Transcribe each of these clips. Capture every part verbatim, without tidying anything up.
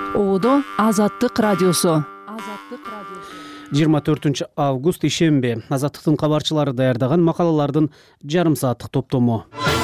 Оодо Азаттык радиосу. жыйырма төртүнчү август ишемби. Азаттыктын кабарчылары даярдаган макалалардын жарым сааттык топтому.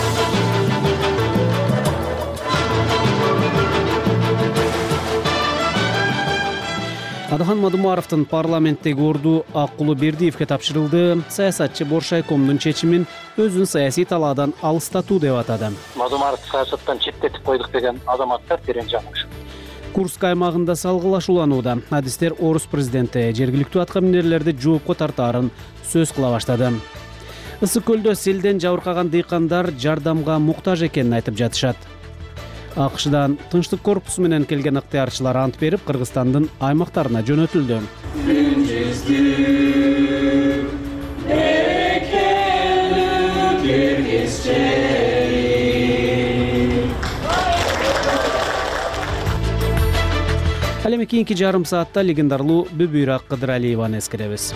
Адахан Мадумаровдун парламенттеги орду Акулу Бердиевге тапшырылды. Саясатчы Боршайкомдун чечимин өзүн саясий талаадан алыстатуу деп атады. Мадумаров саясаттан четтетип койдук деген азаматтар терең жаңылышат. Курск аймагында салгылашууланууда. Адистер орус президенти жергиликтүү аткаминерлерди жоопко тартаарын сөз кыла баштады. Ысык көлдө селден жабыркаган дыйкандар жардамга муктаж экенин айтып жатышат. АКШдан Тынчтык корпусу менен келген ыктыярчылар ант берип, Кыргызстандын аймактарына жөнөтүлдү. Ал эми кийинки жарым саатта легендарлуу Бүбүйрак Кыдыралиеваны эскеребиз.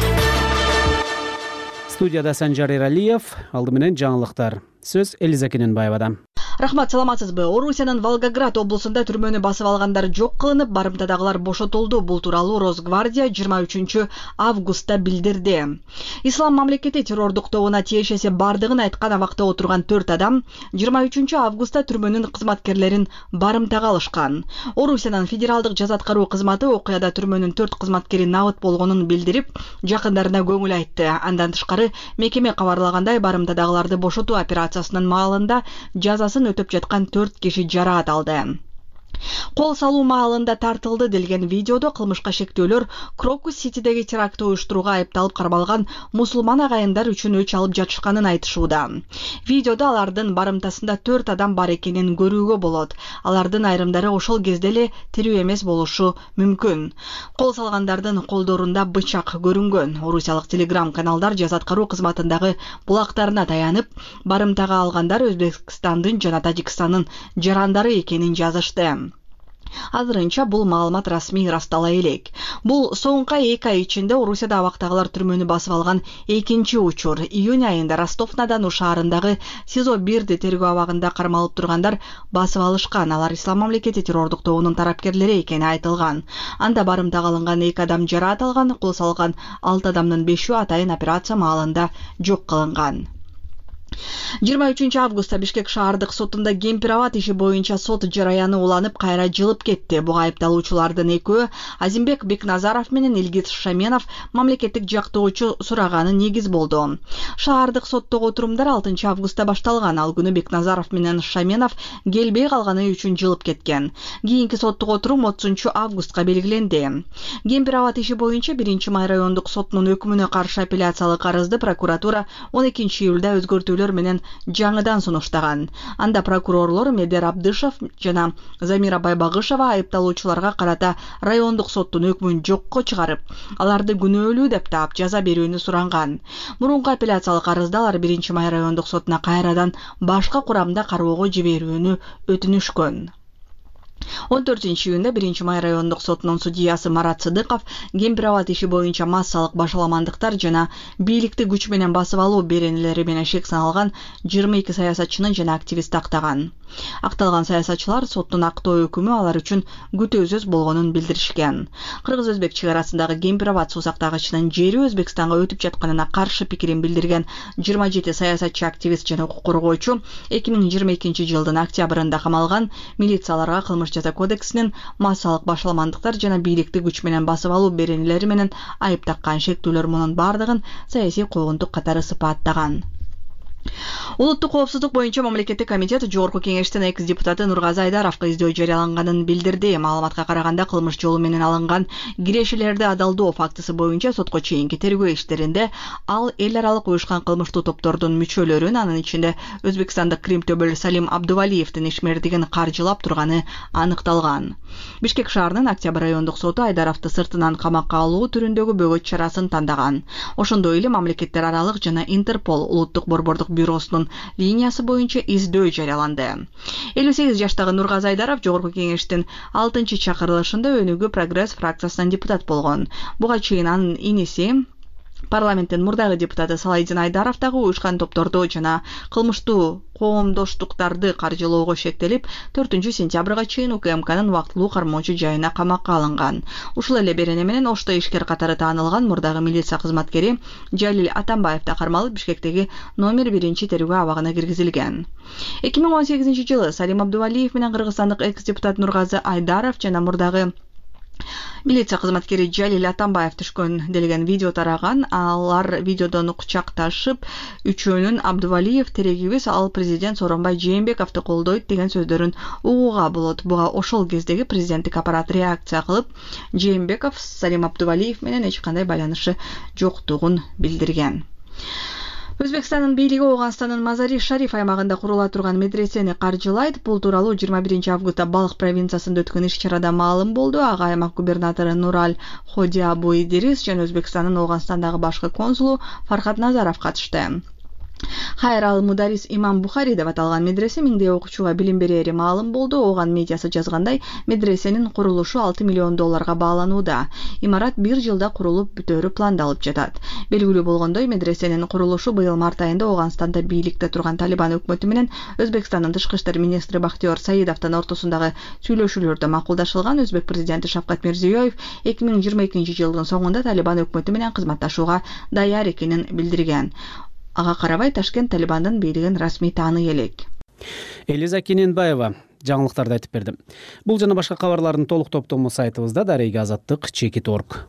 Студияда Санжар Эралиев, алды менен жаңылыктар. Сөз Элиза Кененбаевада. Рахмат, саламатсызбы? Орусиянын Волгоград облусунда түрмөнү басып алгандар жок кылынып, барымтадагылар бошотулду. Бул тууралуу Росгвардия жыйырма үчүнчү августта билдирди. Ислам мамлекети террордук тобуна тиешеси бардыгын айткан абакта отурган төрт адам жыйырма үчүнчү августта түрмөнүн кызматкерлерин барымтага алышкан. Орусиянын федералдык жаза аткаруу кызматы окуяда түрмөнүн төрт кызматкери набыт болгонун билдирип, жакындарына көңүл айтты. Андан тышкары мекеме кабарлагандай, барымтадагыларды бошотуу операциясынын маалында жазасын өтөп жаткан төрт киши жараат алды. Кол салуу маалында тартылды делген видеодо кылмышка шектөөлөр Крокус Ситидеги терактты уюштурууга айыпталып кармалган мусулман агайындар үчүн өч алып жатышканын айтышууда. Видеодо алардын барымтасында төрт адам бар экенин көрүүгө болот. Алардын айрымдары ошол кезде эле тирүү эмес болушу мүмкүн. Кол салгандардын колдорунда бычак көрүнгөн. Орусиялык телеграм каналдар жаза аткаруу кызматындагы булактарына таянып, барымтага алгандар Өзбекстандын жана Тажикстандын жарандары экенин жазышты. Азырынча бул маалымат расмий ырастала элек. Бул соңку эки ай ичинде Орусияда абактагылар түрмөнү басып алган экинчи учур. Июнь айында Ростов-на-Дону шаарындагы СИЗО бирди тергөө абагында кармалып тургандар басып алышкан. Алар Ислам мамлекети террордук тобунун тарапкерлери экени айтылган. Анда барымтага алынган эки адам жараат алган, кол салган алты адамдын бешөө атайын операция маалында жок кылынган. жыйырма үчүнчү августта Бишкек шаардык сотунда Кемпир-Абад иши боюнча сот жараяны уланып, кайра жылып кетти. Буга айыпталуучулардын экөө Азимбек Бекназаров менен Илгиз Шаменов мамлекеттик жактоочу сураганы негиз болду. Шаардык соттогу отурумдар алтынчы августта башталган. Ал күнү Бекназаров менен Шаменов келбей калганы үчүн жылып кеткен. Кийинки соттук отурум отузунчу августка белгиленди. Кемпир-Абад иши боюнча биринчи май райондук сотунун өкүмүнө каршы апелляциялык арызды прокуратура он экинчи июлда өзгөртүүлөр менен жаңыдан сунуштаган. Анда прокурорлор Медер Абдышев жана Замира Байбагышева айыпталуучуларга карата райондук соттун өкмүн жокко чыгарып, аларды күнөөлүү деп таап жаза берүүнү суранган. Мурунку апелляциялык арызда алар биринчи май райондук сотуна кайрадан башка курамда кароого жиберүүнү өтүнүшкөн. он төртүнчү июнда биринчи май райондук сотунун судьясы Марат Сыдыков Кемпир-Абад иши боюнча массалык башаламандыктар жана бийликти күч менен басып алуу беренелери менен шек саналган жыйырма эки саясатчынын жана активистти актаган. Акталган саясатчылар соттун актоо өкүмү алар үчүн күтүүсүз болгонун билдиришкен. Кыргыз-Өзбек чек арасындагы Кемпир-Абад суу сактагычынын жери Өзбекстанга өтүп жатканына каршы пикирин билдирген жыйырма жети саясатчы, активист жана укук коргоочу эки миң жыйырма экинчи жылдын октябрында камалган. Милицияларга кылмыш жаза кодексинин массалык башаламандыктар жана бийликти күч менен басып алуу беренелери менен айып таккан. Шектүүлөр мунун бардыгын саясий койгунтук катары сыпаттаган. Улуттук коопсуздук боюнча мамлекеттик комитет жогорку кеңештин экс депутаты Нургазы Айдаровго издөө жарыяланганын билдирди. Маалыматка караганда, кылмыш жолу менен алынган кирешелерди адалдоо фактысы боюнча сотко чейинки тергөө иштеринде ал эл аралык уюшкан кылмыштуу топтордун мүчөлөрүн, анын ичинде Өзбекстандык Крим төбөл Салим Абдувалиевдин ишмердигин каржылап турганы аныкталган. Бишкек шаарынын Октябрь райондук соту Айдаровду сыртынан камакка алуу түрүндөгү бөгөт чарасын тандаган. Ошондой эле мамлекеттер аралык жана Интерпол улуттук борбордук бюросунун линиясы боюнча издөө жарыяланды. элүү сегиз жаштагы Нургазы Айдаров жогорку кеңештин алтынчы чакырылышында Өнүгүү Прогресс фракциясынан депутат болгон. Буга чейин анын иниси Парламенттин мурдагы депутаты Салайдин Айдаров дагы уюшкан топторду жана кылмыштуу коомдоштуктарды каржылоого шектелип, төртүнчү сентябрга чейин УКМКнын убактылуу кармоочу жайына камакка алынган. Ушул эле берене менен Ошто ишкер катары таанылган мурдагы милиция кызматкери Жалил Атамбаев да кармалып, Бишкектеги номер биринчи тергөө абагына киргизилген. эки миң он сегизинчи жылы Салим Абдувалиев менен кыргызстандык экс-депутат Нургазы Айдаров жана мурдагы милиция кызматкери Жалил Атамбаев түшкөн делген видео тараган. Алар видеодон кучакташып, үчөөнүн Абдувалиев терегибиз ал президент Сооронбай Жээнбековду колдойт деген сөздөрүн угууга болот. Буга ошол кездеги президенттик аппарат реакция кылып, Жээнбеков Салим Абдувалиев менен эч кандай байланышы жоктугун билдирген. Өзбекстандын бийлиги Ооганстандын Мазари Шариф аймагында курула турган медресени каржылайт. Бул тууралуу жыйырма биринчи августта Балык провинциясында өткөн иш-чарада маалым болду. Ага аймак губернатору Нураль Ходиабу Идирис жана Өзбекстандын Ооганстандагы башкы консулу Фархат Назаров катышты. Хайр ал Мударис Имам Бухари деп аталган медресе миңдей окуучуга билим берери маалым болду. Ооган медиасы жазгандай, медресенин курулушу алты миллион долларга бааланууда. Имарат бир жылда курулуп бүтөөрү пландалып жатат. Белгилүү болгондой, медресенин курулушу быйыл март айында Ооганстанда бийликте турган Талибан өкмөтү менен Өзбекстандын тышкы иштер министри Бахтиёр Саидовдун ортосундагы сүйлөшүүлөрдө макулдашылган. Өзбек президенти Шавкат Мирзиёев эки миң жыйырма экинчи жылдын соңунда Талибан өкмөтү менен кызматташууга даяр экенин билдирген. Ага карабай Ташкент Талибандын бийлигин расмий тааный элек. Элиза Кененбаева жаңылыктарды айтып берди. Бул жана башка кабарлардын толук топтому сайтыбызда дареги азаттык чекит точка орг.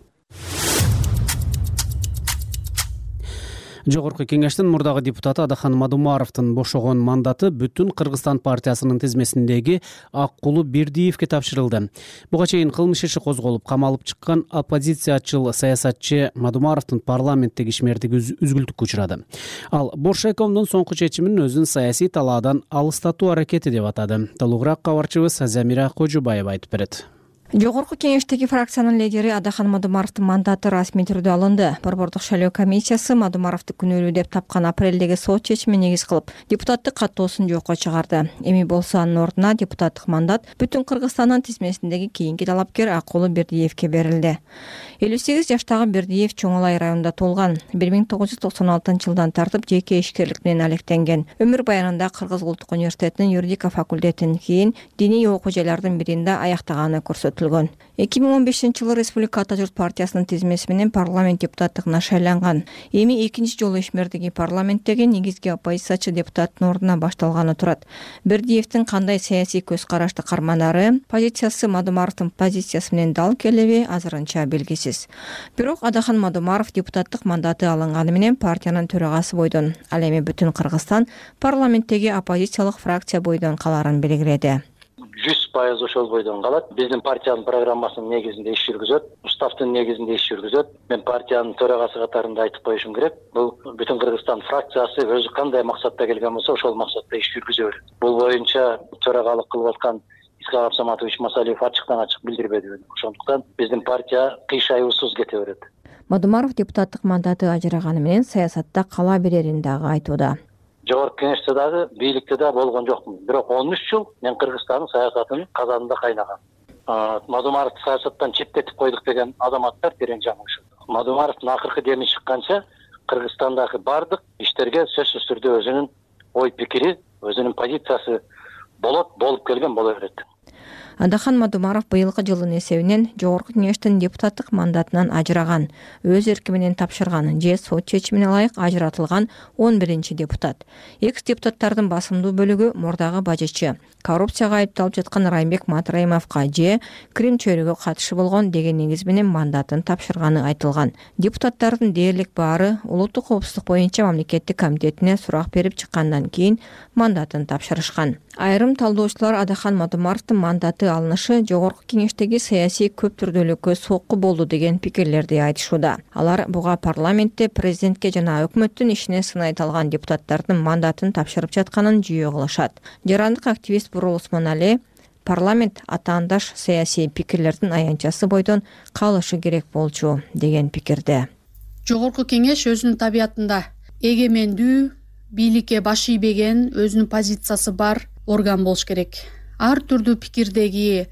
Жогорку кеңештин мурдагы депутаты Адахан Мадумаровдун бошогон мандаты Бүтүн Кыргызстан партиясынын тизмесиндеги Аккулу Бердиевке тапшырылды. Буга чейин кылмыш иши козголуп, камалып чыккан оппозициячыл саясатчы Мадумаровдун парламенттеги ишмердиги үзгүлтүккө учурады. Ал Боршайкомдун соңку чечимин өзүнүн саясий талаадан алыстатуу аракети деп атады. Толугураак кабарчыбыз Замира Кожубаева айтып берет. Жогорку кеңештеги фракциянын лидери Адахан Мадумаровдун мандаты расмий түрдө алынды. Борбордук шайлоо комиссиясы Мадумаровду күнөөлүү деп тапкан апрелдеги сот чечимин негиз кылып, депутаттык каттоосун жокко чыгарды. Эми болсо анын ордуна депутаттык мандат Бүтүн Кыргызстандын тизмесиндеги кийинки талапкер Аккулу Бердиевке берилди. элүү сегиз жаштагы Бердиев Чоң Алай районунда туулган. бир миң тогуз жүз токсон алтынчы жылдан тартып жеке ишкерлик менен алектенген. Өмүр баянында Кыргыз Улуттук университетинин юридика факультетин, кийин диний окуу жайлардын биринде аяктаганы көрсөтүлгөн. эки миң он бешинчи жылы Республика Ата журт партиясынын тизмеси менен парламент депутаттыгына шайланган. Эми экинчи жолу ишмердиги парламенттеги негизги оппозициячы депутаттын ордуна башталганы турат. Бердиевдин кандай саясий көз карашты карманары, позициясы Мадумаровдун позициясы менен дал келеби азырынча белгисиз. Бирок Адахан Мадумаров депутаттык мандаты алынганы менен партиянын төрагасы бойдон, ал эми Бүтүн Кыргызстан парламенттеги оппозициялык фракция бойдон каларын белгиледи. жүз пайыз ошол бойдон калат. Биздин партиянын программасынын негизинде иш жүргүзөт, уставдын негизинде иш жүргүзөт. Мен партиянын төрагасы катарында айтып коюшум керек. Бул Бүтүн Кыргызстан фракциясы өзү кандай максатта келген болсо, ошол максатта иш жүргүзө берет. Бул боюнча төрагалык кылып аткан Исхак Абсаматович Масалиев ачыктан ачык билдирбеди. Ошондуктан биздин партия кыйшаюусуз кете берет. Мадумаров депутаттык мандаты ажыраганы менен саясатта кала берерин дагы айтууда. Жогорку кеңеште дагы, бийликте да болгон жокмун. Бирок он үч жыл мен Кыргызстандын саясатынын казанында кайнагам. Мадумаровду саясаттан четтетип койдук деген азаматтар терең жаңылышат. Мадумаровдун акыркы деми чыкканча Кыргызстандагы бардык иштерге сөзсүз түрдө өзүнүн ой пикири, өзүнүн позициясы болот, болуп келген боло берет. Адахан Мадумаров быйылкы жылдын эсебинен жогорку кеңештин депутаттык мандатынан ажыраган, өз эрки менен тапшырган же сот чечимине ылайык ажыратылган он биринчи депутат. Экс депутаттардын басымдуу бөлүгү мурдагы бажычы, коррупцияга айыпталып жаткан Раймбек Матраимовго же Крим чөйрөгө катышы болгон деген негиз менен мандатын тапшырганы айтылган. Депутаттардын дээрлик баары улуттук коопсуздук боюнча мамлекеттик комитетине сурак берип чыккандан кийин мандатын тапшырышкан. Айрым талдоочулар Адахан Мадумаровдун мандаты алынышы жогорку кеңештеги саясий көп түрдүүлүккө сокку болду деген пикирлерди айтышууда. Алар буга парламентте президентке жана өкмөттүн ишине сын айта алган депутаттардын мандатын тапшырып жатканын жүйө кылышат. Жарандык активист Бурул Усмонали парламент атаандаш саясий пикирлердин аянтчасы бойдон калышы керек болчу деген пикирде. Жогорку кеңеш өзүнүн табиятында эгемендүү, бийликке баш ийбеген, өзүнүн позициясы бар орган болуш керек. Ар түрдүү пикирдеги,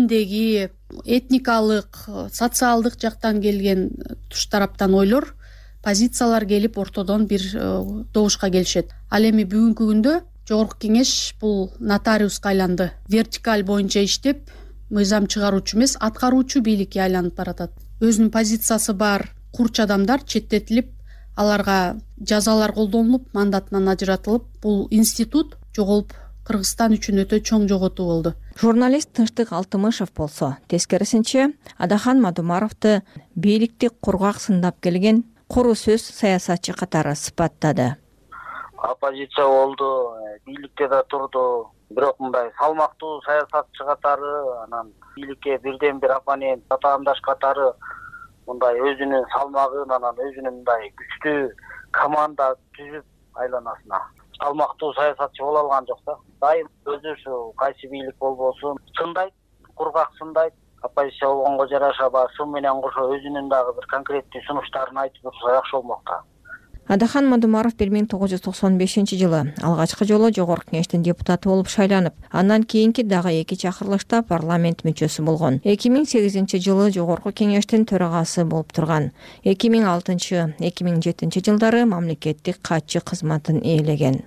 диндеги, этникалык, социалдык жактан келген туш тараптан ойлор позициялар келип ортодон бир добушка келишет. Ал эми бүгүнкү күндө жогорку кеңеш бул нотариуска айланды. Вертикаль боюнча иштеп, мыйзам чыгаруучу эмес, аткаруучу бийликке айланып баратат. Өзүнүн позициясы бар курч адамдар четтетилип, аларга жазалар колдонулуп, мандатынан ажыратылып, бул институт жоголуп Кыргызстан үчүн өтө чоң жоготуу болду. Журналист Тынчтык Алтымышев болсо, тескерисинче, Адахан Мадумаровду бийликти кургак сындап келген куру сөз саясатчы катары сыпаттады. Оппозиция болду, бийликте да турду, бирок мындай салмактуу саясатчы катары, анан бийликке бирден бир оппонент, атаандаш катары мындай өзүнүн салмагын, анан өзүнүн мындай күчтүү команда түзүп айланасына салмактуу саясатчы боло алган жок да. Дайым өзү ушу кайсы бийлик болбосун сындайт, кургак сындайт. Оппозиция болгонго жараша баягы сын менен кошо өзүнүн дагы бир конкреттүү сунуштарын айтып турса жакшы болмок да. Адахан Мадумаров бир миң тогуз жүз токсон бешинчи жылы алгачкы жолу жогорку кеңештин депутаты болуп шайланып, андан кийинки дагы эки чакырылышта парламент мүчөсү болгон. эки миң сегизинчи жылы жогорку кеңештин төрагасы болуп турган. эки миң алтынчы — эки миң жетинчи жылдары мамлекеттик катчы кызматын ээлеген.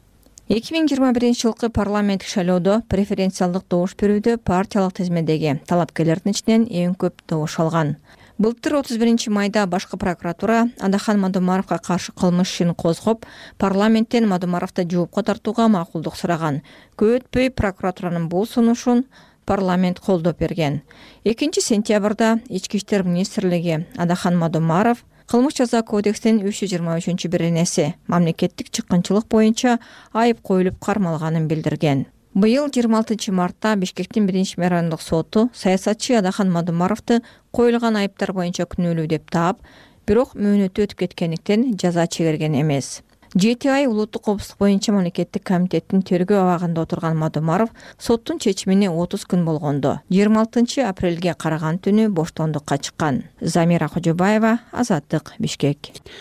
эки миң жыйырма биринчи жылкы парламенттик шайлоодо преференциалдык добуш берүүдө партиялык тизмедеги талапкерлердин ичинен эң көп добуш алган. Былтыр отуз биринчи майда башкы прокуратура Адахан Мадумаровго каршы кылмыш ишин козгоп, парламенттен Мадумаровду жоопко тартууга макулдук сураган. Көп өтпөй прокуратуранын бул сунушун парламент колдоп берген. экинчи сентябрда Ички иштер министрлиги Адахан Мадумаров Кылмыш жаза кодексинин үч жүз жыйырма үчүнчү беренеси мамлекеттик чыккынчылык боюнча айып коюлуп кармалганын билдирген. Быйыл жыйырма алтынчы мартта Бишкектин биринчи мэрандык соту саясатчы Адахан Мадумаровду коюлган айыптар боюнча күнөөлүү деп таап, бирок мөөнөтү өтүп кеткендиктен жаза чегерген эмес. жети ай улуттук коопсуздук боюнча мамлекеттик комитеттин тергөө абагында отурган Мадумаров соттун чечимине отуз күн болгондо жыйырма алтынчы апрелге караган түнү боштондукка чыккан. Замира Кожобаева, Азаттык, Бишкек.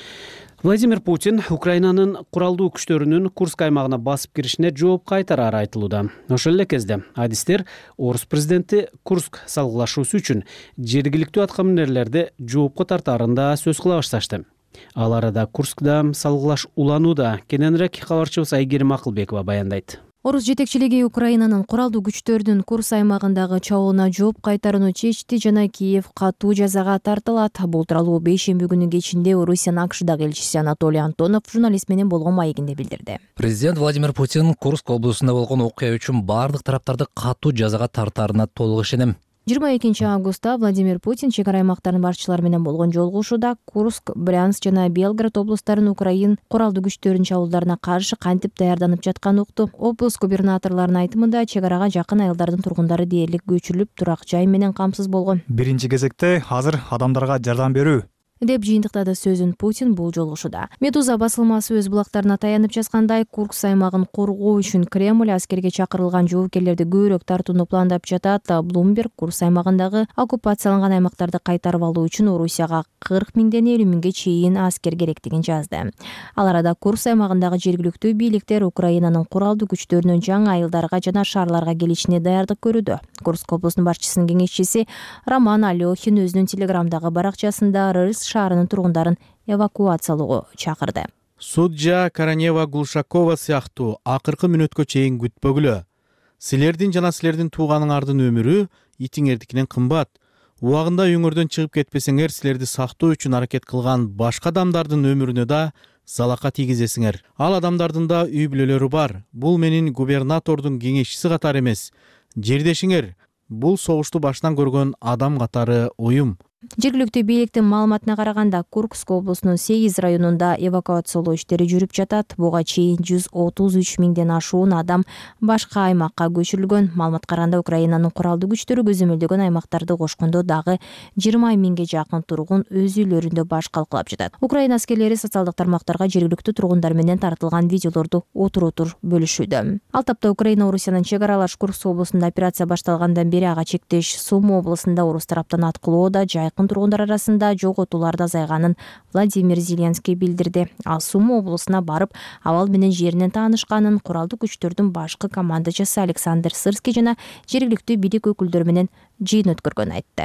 Владимир Путин Украинанын куралдуу күчтөрүнүн Курск аймагына басып киришине жооп кайтарары айтылууда. Ошол эле кезде адистер орус президенти Курск салгылашуусу үчүн жергиликтүү аткаминерлерди жоопко тартаарында сөз кыла башташты. Ал арада Курскда салгылаш уланууда. Кененирээк кабарчыбыз Айгерим Акылбекова баяндайт. Орус жетекчилиги Украинанын куралдуу күчтөрүнүн Курск аймагындагы чабуулуна жооп кайтарууну чечти жана Киев катуу жазага тартылат. Бул тууралуу бейшемби күнү кечинде Орусиянын АКШдагы элчиси Анатолий Антонов журналист менен болгон маегинде билдирди. Президент Владимир Путин Курск облусунда болгон окуя үчүн бардык тараптарды катуу жазага тартаарына толук ишенем. жыйырма экинчи августта Владимир Путин чек ара аймактарынын башчылары менен болгон жолугушууда Курск, Брянск жана Белгород облустарынын Украин куралдуу күчтөрүнүн чабуулдарына каршы кантип даярданып жатканын укту. Облус губернаторлорунун айтымында чек арага жакын айылдардын тургундары дээрлик көчүрүлүп, турак жай менен камсыз болгон. Биринчи кезекте азыр адамдарга жардам берүү деп жыйынтыктады сөзүн Путин бул жолугушууда. Медуза басылмасы өз булактарына таянып жазгандай, Курск аймагын коргоо үчүн Кремль аскерге чакырылган жоопкерлерди көбүрөөк тартууну пландап жатат. Bloomberg Курск аймагындагы оккупацияланган аймактарды кайтарып алуу үчүн Орусияга кырк миңден элүү миңге чейин аскер керектигин жазды. Ал арада Курск аймагындагы жергиликтүү бийликтер Украинанын куралдуу күчтөрүнүн жаңы айылдарга жана шаарларга келишине даярдык көрүүдө. Курск облусунун башчысынын кеңешчиси Роман Алёхин өзүнүн телеграмдагы баракчасында Рыльск шаарынын тургундарын эвакуациялоого чакырды. Судья Каранева Глушакова сыяктуу акыркы мүнөткө чейин күтпөгүлө. Силердин жана силердин тууганыңардын өмүрү итиңердикинен кымбат. Убагында үйүңөрдөн чыгып кетпесеңер, силерди сактоо үчүн аракет кылган башка адамдардын өмүрүнө да залака тийгизесиңер. Ал адамдардын да үй бүлөлөрү бар. Бул менин губернатордун кеңешчиси катары эмес, жердешиңер. Бул согушту башынан көргөн адам катары уюм. Жергиликтүү бийликтин маалыматына караганда, Курск облусунун сегиз районунда эвакуациялоо иштери жүрүп жатат. Буга чейин жүз отуз үч миңден ашуун адам башка аймакка көчүрүлгөн. Маалыматка караганда, Украинанын куралдуу күчтөрү көзөмөлдөгөн аймактарды кошкондо дагы жыйырма миңге жакын тургун өз үйлөрүндө баш калкалап жатат. Украина аскерлери социалдык тармактарга жергиликтүү тургундар менен тартылган видеолорду отур-отур бөлүшүүдө. Ал тапта Украина Орусиянын чек аралаш Курск облусунда операция башталгандан бери ага чектеш Сум облусунда орус тараптан аткылоо да жайкын тургундар арасында жоготууларды азайганын Владимир Зеленский билдирди. Ал Сум облусуна барып, абал менен жеринен таанышканын, куралдуу күчтөрдүн башкы командачысы Александр Сырский жана жергиликтүү бийлик өкүлдөрү менен жыйын өткөргөнүн айтты.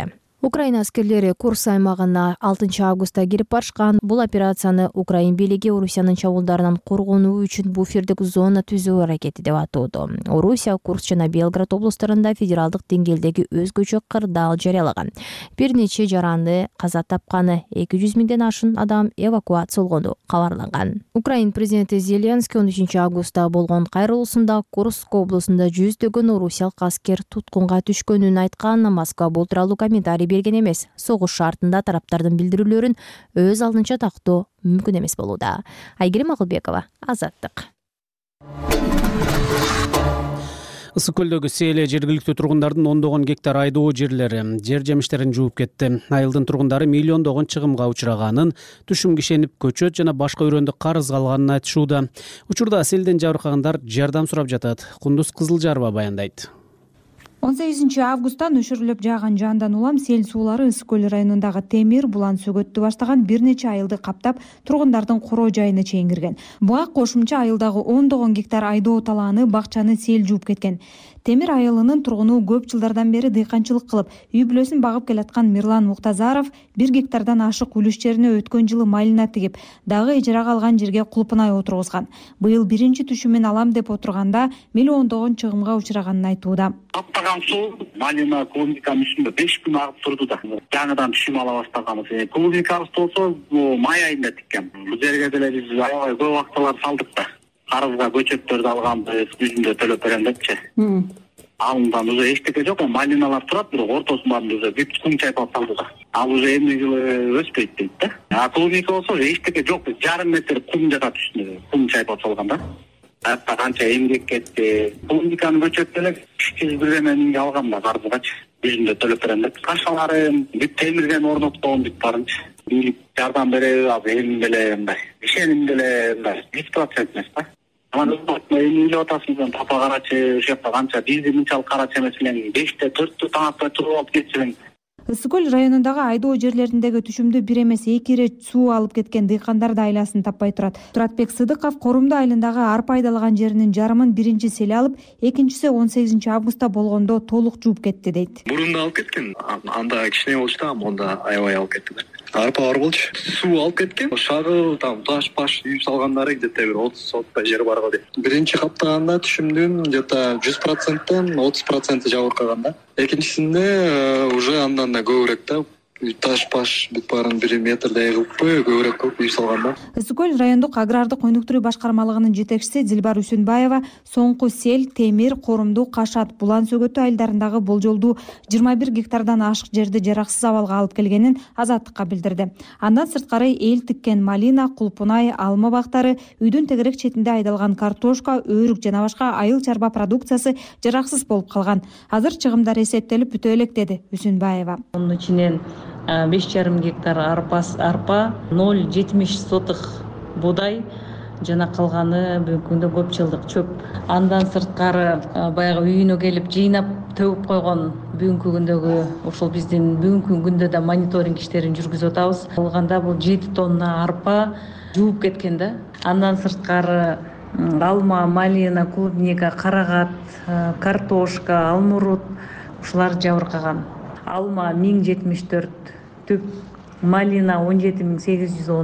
Украина аскерлери Курск аймагына алтынчы августта кирип барышкан. Бул операцияны Украин бийлиги Орусиянын чабуулдарынан коргонуу үчүн буфердик зона түзүү аракети деп атоодо. Орусия Курск жана Белград облустарында федералдык деңгээлдеги өзгөчө кырдаал жарыялаган. Бир нече жаранды каза тапканы, эки жүз миңден ашын адам эвакуацияланганы кабарланган. Украин президенти Зеленский он үчүнчү августта болгон кайрылуусунда Курск облусунда жүздөгөн орусиялык аскер туткунга түшкөнүн айткан. Москва бул тууралуу комментарий берген эмес. Согуш шартында тараптардын билдирүүлөрүн өз алдынча тактоо мүмкүн эмес болууда. Айгерим Акылбекова, Азаттык. Ысык көлдөгү сел жергиликтүү тургундардын ондогон гектар айдоо жерлери жер жемиштерин жууп кетти. Айылдын тургундары миллиондогон чыгымга учураганын, түшүмгө ишенип көчөт жана башка өрөөндү карызга алганын айтышууда. Учурда селден жабыркагандар жардам сурап жатат. Кундуз Кызылжарова баяндайт. он сегизинчи августтан өшүрүлүп жааган жаандан улам сел суулары Ысык көл районундагы Темир, Булан сөгөттү баштаган бир нече айылды каптап, тургундардын короо жайына чейин кирген. Буга кошумча айылдагы ондогон гектар айдоо талааны, бакчаны сел жууп кеткен. Темир айылынын тургуну көп жылдардан бери дыйканчылык кылып, үй бүлөсүн багып келаткан Мирлан Муктазаров бир гектардан ашык үлүш жерине өткөн жылы малина тигип, дагы ижарага алган жерге кулпунай отургузган. Быйыл биринчи түшүмүн алам деп отурганда миллиондогон чыгымга учураганын айтууда. Таптаган суу малина, клубниканын үстүндө беш күн агып турду да. Жаңыдан түшүм ала баштаганбыз. Клубникабыз болсо май айында тиккен. Бул жерге деле биз аябай көп акчалар салдык да. Карызга көчөттөрдү алганбыз, жүзүндө төлөп берем депчи. Алындан уже эчтеке жок, малиналар турат, бирок ортосунан уже бүт кум чайпап салды да. Ал уже эмне жылы өспөйт дейт да. А клубника болсо эчтеке жок, жарым метр кум жатат үстүндө, кум чайпап салган да. Атта канча эмгек кетти. Клубниканын көчөт деле үч жүз бирдеме миңге алгам да карызгачы. Жүзүндө төлөп берем деп. Кашаларын бүт темирден орноткон бүт барынча. Бийлик жардам береби, ал эми деле мындай. Ишеним деле мындай жүз процент эмес да. Анан эми эле атасынан тапа карачы, ошол жакта канча бизди мынчалык карачы эмес эле беште төрттү таң атпай туруп алып кетсең. Ысык көл районундагы айдоо жерлериндеги түшүмдү бир эмес эки ирет суу алып кеткен дыйкандар да айласын таппай турат. Туратбек Сыдыков Корумду айылындагы арпа айдалган жеринин жарымын биринчи сел алып, экинчиси он сегизинчи августта болгондо толук жууп кетти дейт. Бурунда алып кеткен, анда кичине болчу да, монда аябай алып кетти да. Арпа бар болчу. Суу алып кеткен. Шагыл, там таш-паш үйүп салгандары где-то бир отуз отуз жери бар го дейт. Биринчи каптаганда түшүмдүн где-то жүз проценттен отуз проценти жабыркаган да. Экинчисинде уже андан да көбүрөөк да. Таш-паш бүт баарын бир метрдей кылыппы, көбүрөөк кылып үйүп салган да. Ысык көл райондук агрардык өнүктүрүү башкармалыгынын жетекчиси Дилбар Үсүнбаева соңку сел, Темир, Корумду, Кашат, Булан сөгөтү айылдарындагы болжолдуу жыйырма бир гектардан ашык жерди жараксыз абалга алып келгенин Азаттыкка билдирди. Андан сырткары эл тиккен малина, кулпунай, алма бактары, үйдүн тегерек четинде айдалган картошка, өрүк жана башка айыл чарба продукциясы жараксыз болуп калган. Азыр чыгымдар эсептелип бүтө элек, деди Үсүнбаева. Мунун ичинен беш жарым гектар арпа, ноль жетимиш сотых буудай жана калганы бүгүнкү күндө көп жылдык чөп. Андан сырткары баягы үйүнө келип жыйнап төгүп койгон бүгүнкү күндөгү ошол биздин бүгүнкү күндө да мониторинг иштерин жүргүзүп атабыз. Алганда бул жети тонна арпа жууп кеткен да. Андан сырткары алма, малина, клубника, карагат, картошка, алмурут ушулар жабыркаган. Алма миң жетимиш төрт түп, малина он жети миң сегиз жүз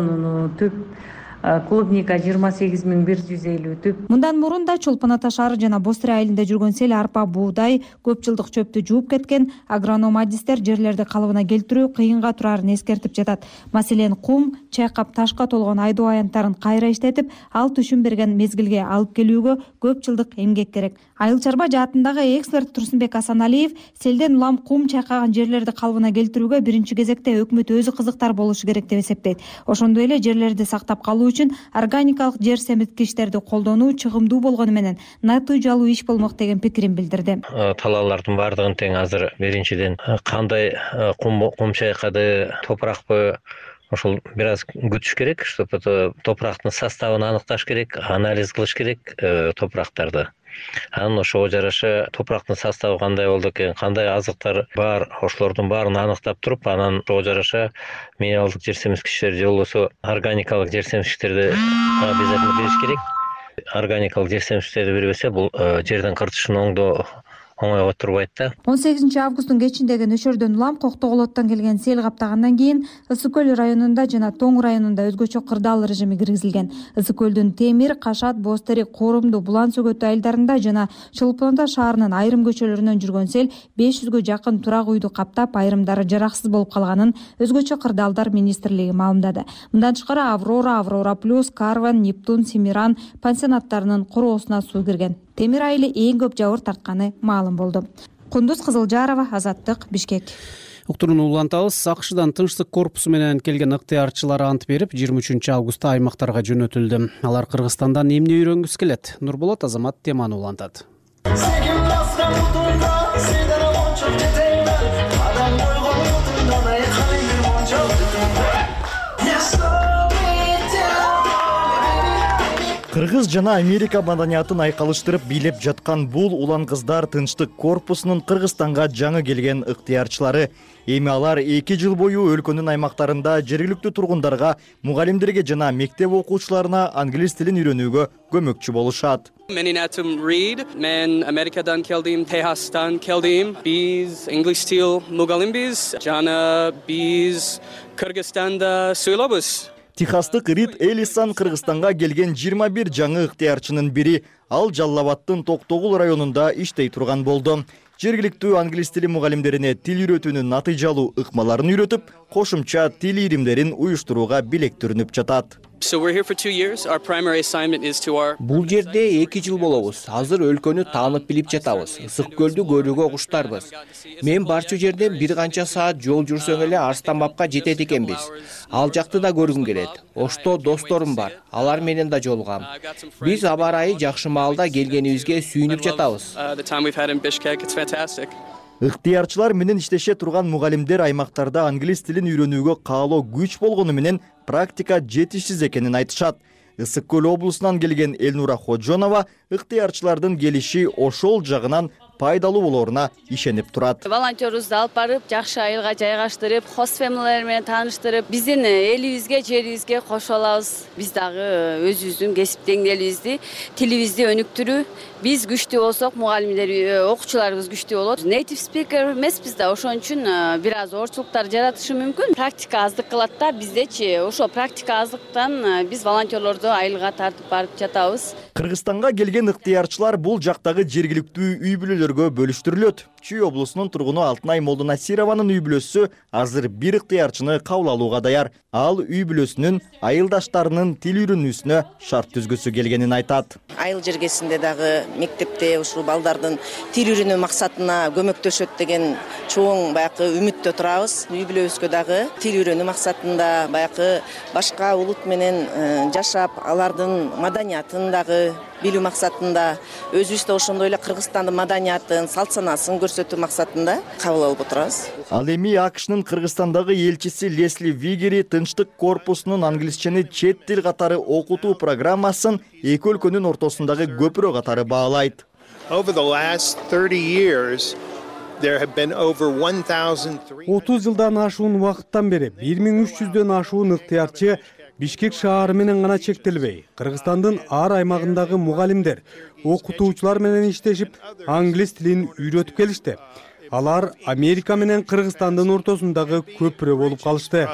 он түп, клубника жыйырма сегиз миң бир жүз элүү түп. Мындан мурун да Чолпон ата шаары жана Бостур айылында жүргөн сел арпа, буудай, көп жылдык чөптү жууп кеткен. Агроном адистер жерлерди калыбына келтирүү кыйынга турарын эскертип жатат. Маселен, кум, чайкап ташка толгон айдоо аянттарын кайра иштетип, ал түшүм берген мезгилге алып келүүгө көп жылдык эмгек керек. Айыл чарба жаатындагы эксперт Турсунбек Асаналиев селден улам кум чайкаган жерлерди калыбына келтирүүгө биринчи кезекте өкмөт өзү кызыктар болушу керек деп эсептейт. Ошондой эле жерлерди сактап калуу үчүн органикалык жер семирткичтерди колдонуу чыгымдуу болгону менен натыйжалуу иш болмок деген пикирин билдирди. Талаалардын баардыгын тең азыр биринчиден кандай кум чайкады, топуракпы, ошол бир аз күтүш керек, чтобы топурактын составын аныкташ керек, анализ кылыш керек топурактарды. Анан ошого жараша топурактын составы кандай болду экен, кандай азыктар бар, ошолордун баарын аныктап туруп, анан ошого жараша минералдык жер семирткичтер же болбосо органикалык жер семирткичтерди обязательно бериш керек. Органикалык жер семирткичтерди бербесе, бул жердин кыртышын оңдоо оңойго турбайт да. он сегизинчи августтун кечиндеги нөчөрдөн улам Коктогулоттон келген сел каптагандан кийин Ысык көл районунда жана Тоң районунда өзгөчө кырдаал режими киргизилген. Ысык көлдүн Темир, Кашат, Бозтерек, Корумду, Булан сөгөтү айылдарында жана Чолпон Ата шаарынын айрым көчөлөрүнөн жүргөн сел беш жүзгө жакын турак үйдү каптап, айрымдары жараксыз болуп калганын өзгөчө кырдаалдар министрлиги маалымдады. Мындан тышкары Аврора, Аврора плюс, Карван, Нептун, Семиран пансионаттарынын короосуна суу кирген. Темир айылы эң көп жабыр тартканы маалым болду. Кундуз Кызылжарова, Азаттык, Бишкек. Уктуруну улантабыз. АКШдан тынчтык корпусу менен келген ыктыярчылар ант берип, жыйырма үчүнчү августта аймактарга жөнөтүлдү. Алар Кыргызстандан эмне үйрөнгүсү келет? Нурболот Азамат теманы улантат. Кыргыз жана Америка маданиятын айкалыштырып бийлеп жаткан бул улан кыздар тынчтык корпусунун Кыргызстанга жаңы келген ыктыярчылары. Эми алар эки жыл бою өлкөнүн аймактарында жергиликтүү тургундарга, мугалимдерге жана мектеп окуучуларына англис тилин үйрөнүүгө көмөкчү болушат. Менин атым Рид, мен Америкадан келдим, Техастан келдим. Биз англис тил мугалимбиз жана биз Кыргызстанда сүйлөбүз. Техастык Рид Элисан Кыргызстанга келген жыйырма бир жаңы ыктыярчынын бири. Ал Жалал Абадтын Токтогул районунда иштей турган болду. Жергиликтүү англис тили мугалимдерине тил үйрөтүүнүн натыйжалуу ыкмаларын үйрөтүп, кошумча тил ийримдерин уюштурууга белектүрүнүп жатат. Бул жерде эки жыл болобуз. Азыр өлкөнү таанып билип жатабыз. Ысык көлдү көрүүгө куштарбыз. Мен барчу жерден бир канча саат жол жүрсөң эле Арстанбабка жетет экенбиз. Ал жакты да көргүм келет. Ошто досторум бар. Алар менен да жолугам. Биз аба ырайы жакшы маалда келгенибизге сүйүнүп жатабыз. Ыктыярчылар менен иштеше турган мугалимдер аймактарда англис тилин үйрөнүүгө каалоо күч болгону менен практика жетишсиз экенин айтышат. Ысык көл облусунан келген Элнура Ходжонова ыктыярчылардын келиши ошол жагынан пайдалуу болоруна ишенип турат. Волонтерубузду алып барып, жакшы айылга жайгаштырып, хост фэмилилер менен тааныштырып, биздин элибизге, жерибизге кошо алабыз. Биз дагы өзүбүздүн кесип деңгээлибизди, тилибизди өнүктүрүү, биз күчтүү болсок, мугалимдер, окуучуларыбыз күчтүү болот. Native speaker эмеспиз да, ошон үчүн бир аз оорчулуктар жаратышы мүмкүн. Практика аздык кылат да, биздечи ошо практика аздыктан биз волонтерлорду айылга тартып барып жатабыз. Кыргызстанга келген ыктыярчылар бул жактагы жергиликтүү үй бүлөлөргө бөлүштүрүлөт. Чүй облусунун тургуну Алтынай Молдонасированын үй бүлөсү азыр бир ыктыярчыны кабыл алууга даяр. Ал үй бүлөсүнүн айылдаштарынын тил үйрөнүүсүнө шарт түзгүсү келгенин айтат. Айыл жергесинде дагы мектепте ушул балдардын тил үйрөнүү максатына көмөктөшөт деген чоң баягы үмүттө турабыз. Үй бүлөбүзгө дагы тил үйрөнүү максатында баягы башка улут менен жашап, алардын маданиятын дагы билүү максатында, өзүбүз ошондой эле Кыргызстандын маданиятын, салт санаасын көрсөтүү максатында кабыл алып отурабыз. Ал эми АКШнын Кыргызстандагы элчиси Лесли Вигери тынчтык корпусунун англисчени чет тил катары окутуу программасын эки өлкөнүн ортосундагы көпүрө катары баалайт. отуз жылдан ашуун убакыттан бери бир миң үч жүздөн ашуун ыктыярчы Бишкек шаары менен гана чектелбей, Кыргызстандын ар аймагындагы мугалимдер, окутуучулар менен иштешип, англис тилин үйрөтүп келишти. Алар Америка менен Кыргызстандын ортосундагы көпүрө болуп калышты.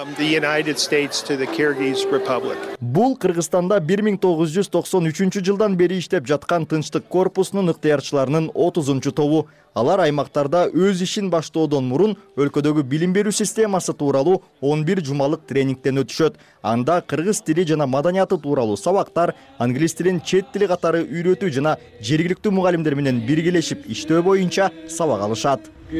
Бул Кыргызстанда бир миң тогуз жүз токсон үчүнчү жылдан бери иштеп жаткан тынчтык корпусунун ыктыярчыларынын отузунчу тобу. Алар аймактарда өз ишин баштоодон мурун өлкөдөгү билим берүү системасы тууралуу он бир жумалык тренингден өтүшөт. Анда кыргыз тили жана маданияты тууралуу сабактар, англис тилин чет тили катары үйрөтүү жана жергиликтүү мугалимдер менен биргелешип иштөө боюнча сабак алышат.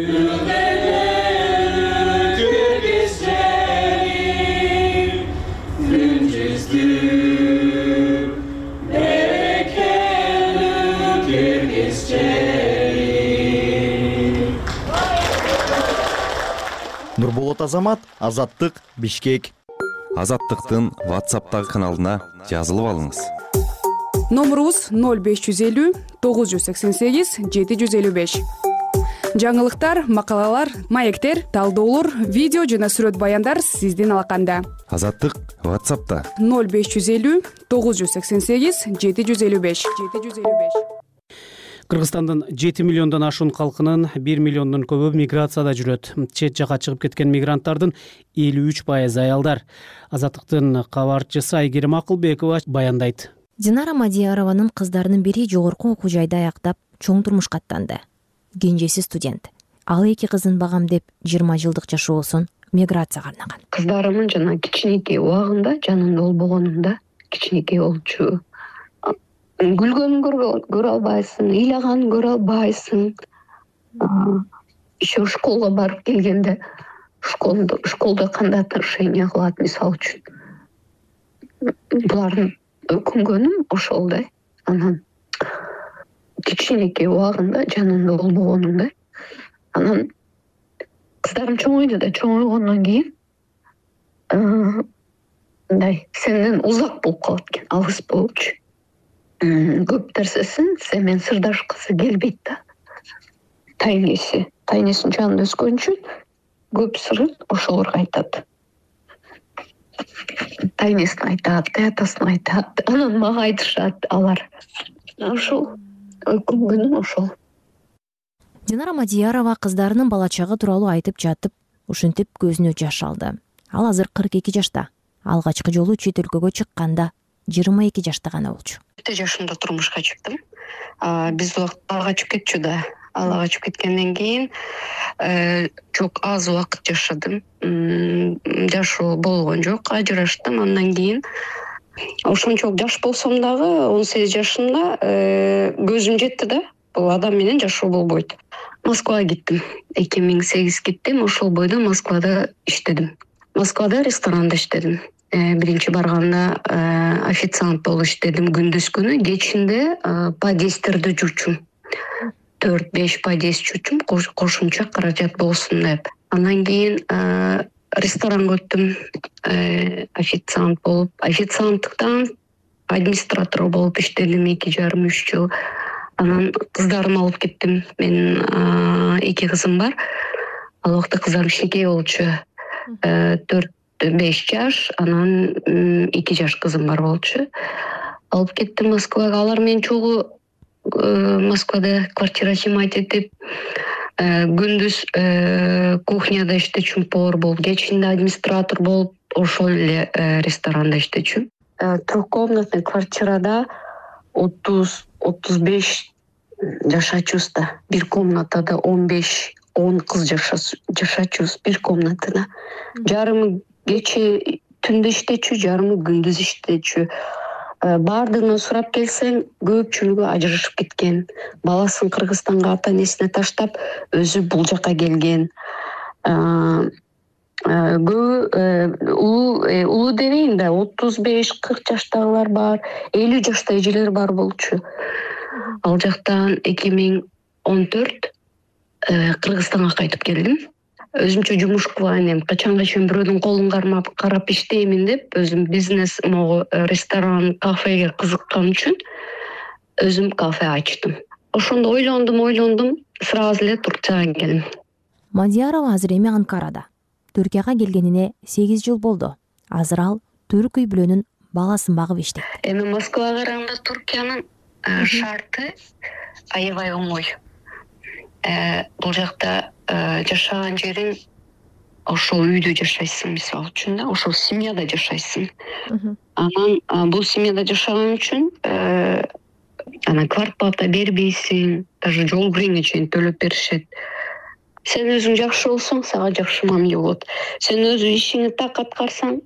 Нурболот Азамат, Азаттык, Бишкек. Азаттыктын WhatsApp'тагы каналына жазылып алыңыз. Номерубуз ноль беш жүз элүү тогуз жүз сексен сегиз жети жүз элүү беш. Жаңылыктар, макалалар, маектер, талдоолор, видео жана сүрөт баяндар сиздин алаканда. Азаттык WhatsApp'та ноль беш жүз элүү тогуз жүз сексен сегиз жети жүз элүү беш. Кыргызстандын жети миллиондон ашуун калкынын бир миллиондон көбү миграцияда жүрөт. Чет жака чыгып кеткен мигранттардын элүү үч пайызы аялдар. Азаттыктын кабарчысы Айгерим Акылбекова баяндайт. Динара Мадиярованын кыздарынын бири жогорку окуу жайда аяктап чоң турмушка аттанды. Кенжеси студент. Ал эки кызын багам деп жыйырма жылдык жашоосун миграцияга арнаган. Кыздарымын жана кичинекей убагында жанымда болбогонумда кичинекей болчу. Гүлгөнүн көрө албайсың, ыйлаганын көрө албайсың. Еще школга барып келгенде школда школда кандай отношение кылат, мисалы үчүн. Булардын өкүнгөнүм ошол да. Анан кичинекей убагында жанымда болбогонумда. Анан кыздарым чоңойду да, чоңойгондон кийин мындай сенден узак болуп калат экен, алыс болчу. Көп нерсесин сен менен сырдашкысы келбейт да. Тайнеси, тайнесинин жанында өскөн үчүн көп сырын ошолорго айтат. Тайнесин айтат, атасын айтат, анан мага айтышат алар. Ошол өкүнгөнүм ошол. Динара Мадиярова кыздарынын бала чагы тууралуу айтып жатып, ушинтип көзүнө жаш алды. Ал азыр кырк эки жашта. Алгачкы жолу чет өлкөгө чыкканда жыйырма эки жашта гана болчу. Өтө жашымда турмушка чыктым. Биз убакыт ага качып кетчү да. Ага качып кеткенден кийин чок аз убакыт жашадым. Жашоо болгон жок, ажыраштым. Андан кийин ошончолук жаш болсом дагы он сегиз жашымда көзүм жетти да. Бул адам менен жашоо болбойт. Москвага кеттим. эки миң сегиз кеттим. Ошол бойдо Москвада иштедим. Москвада ресторанда иштедим. Биринчи барганда официант болуп иштедим күндүз күнү, кечинде подъездтерде жүрчүм. төрт беш подъезд жүрчүм, кошумча каражат болсун деп. Андан кийин ресторанга өттүм, официант болуп, официанттыктан администратор болуп иштедим эки жарым үч жыл. Анан кыздарымды алып кеттим. Менин эки кызым бар. Ал убакта кыздарым кичинекей болчу. төрт беш жаш, анан эки жаш кызым бар болчу. Алып кеттим Москвага. Алар менен чогуу Москвада квартира снимать этип, күндүз кухняда иштечүм, повар болуп, кечинде администратор болуп, ошол эле ресторанда иштечүм. Трехкомнатный квартирада отуз отуз беш жашачубуз да. Бир комнатада он беш он кыз жашачубуз бир комнатада. Жарымы кече түндө иштечү, жарымы күндүз иштечү. Бардыгынан сурап келсең, көпчүлүгү ажырашып кеткен. Баласын Кыргызстанга ата-энесине таштап, өзү бул жака келген. Улуу дебейин да, отуз беш кырк жаштагылар бар, элүү жашта эжелер бар болчу. Ал жактан эки миң он төрт Кыргызстанга кайтып келдим. Өзүмчө жумуш кылайын, качанга чейин бирөөнүн колун кармап, карап иштеймин деп, өзүм бизнес, могу ресторан, кафеге кызыккан үчүн өзүм кафе ачтым. Ошондо ойлондум, ойлондум, сразу эле Турцияга келдим. Мадиярова азыр эми Анкарада. Түркияга келгенине сегиз жыл болду. Азыр ал түрк үй бүлөнүн баласын багып иштейт. Эми Москвага караганда Туркиянын шарты аябай оңой. Бул жакта жашаган жериң ошол үйдө жашайсың, мисалы үчүн да, ошол семьяда жашайсың. Анан бул семьяда жашаган үчүн анан квартплата бербейсиң, даже жол киреңе чейин төлөп беришет. Сен өзүң жакшы болсоң, сага жакшы мамиле болот. Сен өзү ишиңди так аткарсаң,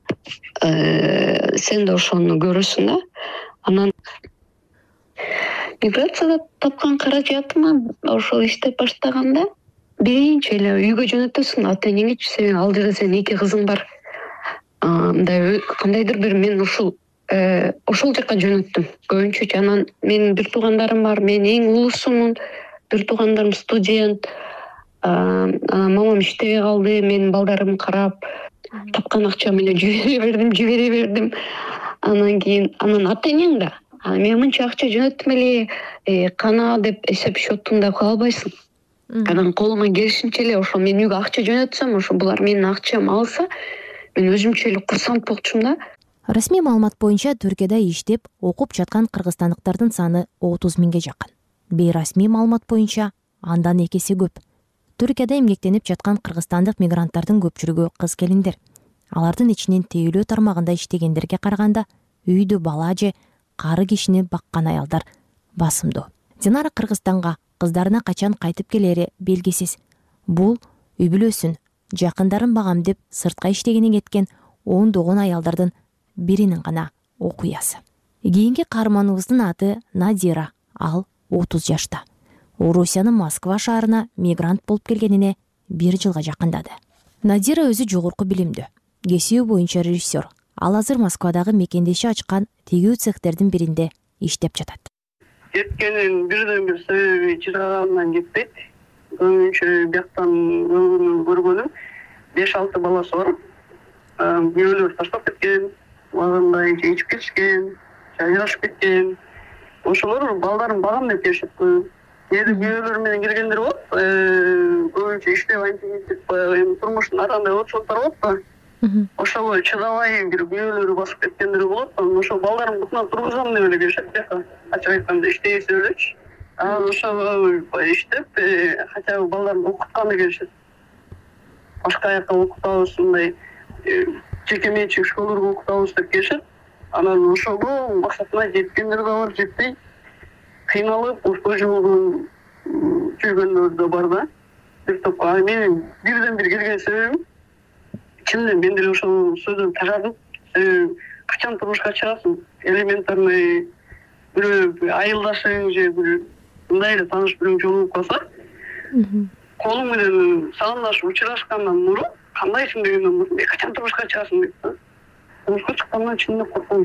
сен да ошону көрөсүң да. Анан миграцияда тапкан каражатыма ошол иштеп баштаганда биринчи эле үйгө жөнөтөсүң, ата-энеңечи, сен ал жерде сенин эки кызың бар. Мындай кандайдыр бир мен ушул ошол жака жөнөттүм. Көбүнчө анан менин бир туугандарым бар, мен эң улуусумун. Бир туугандарым студент. Анан мамам иштебей калды, менин балдарым карап, тапкан акча менен жибере бердим, жибере бердим. Анан кийин анан ата-энең да, мен мынча акча жөнөттүм эле, кана деп эсеп счетунда кыла албайсың. Анан колума келишинче эле ошо мен үйгө акча жөнөтсөм, ошо булар менин акчамды алса, мен өзүмчө эле курсант болчумун да. Расмий маалымат боюнча Түркияда иштеп, окуп жаткан кыргызстандыктардын саны отуз миңге жакын. бейрасмий маалымат боюнча андан эки эсе көп. Түркияда эмгектенип жаткан кыргызстандык мигранттардын көпчүлүгү кыз келиндер. Алардын ичинен тейлөө тармагында иштегендерге караганда үйдө бала же кары кишини баккан аялдар басымдуу. Динара Кыргызстанга кыздарына качан кайтып келери белгисиз. Бул үй бүлөсүн, жакындарын багам деп сыртка иштегени кеткен ондогон аялдардын биринин гана окуясы. Кийинки каарманыбыздын аты Надира. Ал отуз жашта. Орусиянын Москва шаарына мигрант болуп келгенине бир жылга жакындады. Надира өзү жогорку билимдүү, кесиби боюнча режиссер. Ал азыр Москвадагы мекендеши ачкан тигүү цехтердин биринде иштеп жатат. Кеткенин бирден бир себеби чыдагандан кетпейт. Көбүнчө бияктан өмүрүн көргөнүм беш алты баласы бар. Бирөөлөр таштап кеткен, убагында ичип кетишкен, жайгашып кеткен. Ошолор балдарын багам деп келишет. Кээде бирөөлөр менен келгендер болот. Көбүнчө иштеп антип баягы турмуштун арандай отчоттор болот да. Ошого чыдабай бир бирөөлөрү басып кеткендер болот. Ошол балдарын бутуна тургузам деп эле келишет. Ачык айтканда иштебесе элечи. Анан ошого иштеп, хотя бы балдарын окутканы келишет. Башка жака окутабыз, мындай жеке менчик школаларга окутабыз деп келишет. Анан ошого максатына жеткендер да бар, жетпей кыйналып, ошол жолдон жүргөндөр да бар да. Бир топ. Менин бирден бир келген себебим чындап мен деле ошол сөздөн тажадым. Качан турмушка чыгасың? Элементарный бирөө айылдашың же бир мындай эле тааныш бирөө жолугуп калса, колуң менен саламдашып учурашкандан мурун, кандайсың дегенден мурун, качан турмушка чыгасың дейт да. Турмушка чыккандан чындап корком.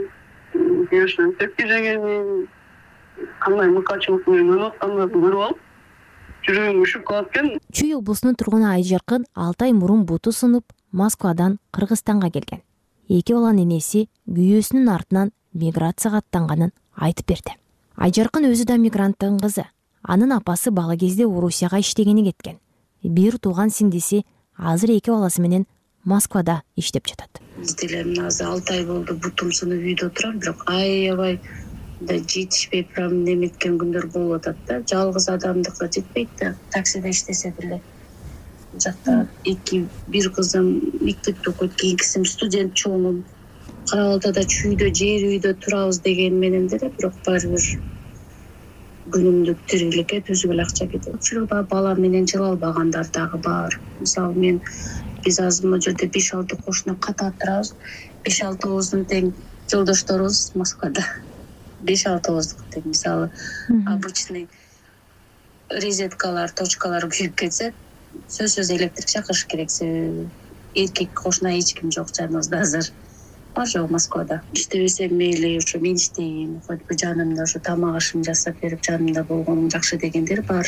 Конечно, тепки жегенин кандай мыкачылык менен өнүп аткандарды көрүп алып, жүрөгүм үшүп калат экен. Чүй облусунун тургуну Айжаркын алты ай мурун буту сынып Москвадан Кыргызстанга келген. Эки баланын энеси күйөөсүнүн артынан миграцияга аттанганын айтып берди. Айжаркын өзү да мигранттын кызы. Анын апасы бала кезде Орусияга иштегени кеткен. Бир тууган сиңдиси азыр эки баласы менен Москвада иштеп жатат. Биз деле азыр алты ай болду бутум сынып үйдө отурам, бирок аябай да жетишпей прям неметкен күндөр болуп атат да. Жалгыз адамдыкка жетпейт да. Таксиде иштесе деле. Жакта эки бир кызым мектепте окуйт, кийинкисим студент чоңум. Карабалтада чүйдө, жер үйдө турабыз деген менен деле, бирок баары бир күнүмдүк тириликке түзүп эле акча кетет. Ушурда бала менен жыла албагандар дагы бар. Мисалы мен биз азыр могу жерде беш алты кошуна ката турабыз. беш алтыбыздын тең жолдошторубуз Москвада. беш алтыбыздык тең. Мисалы обычный розеткалар, точкалар күйүп кетсе, сөзсүз электрик чакырыш керек. Себеби эркек кошуна эч ким жок жаныбызда азыр. Бар жок Москвада. Иштебесем мейли, ушу мен иштейин, хоть бы жанымда ушу тамак ашым жасап берип жанымда болгонум жакшы дегендер бар.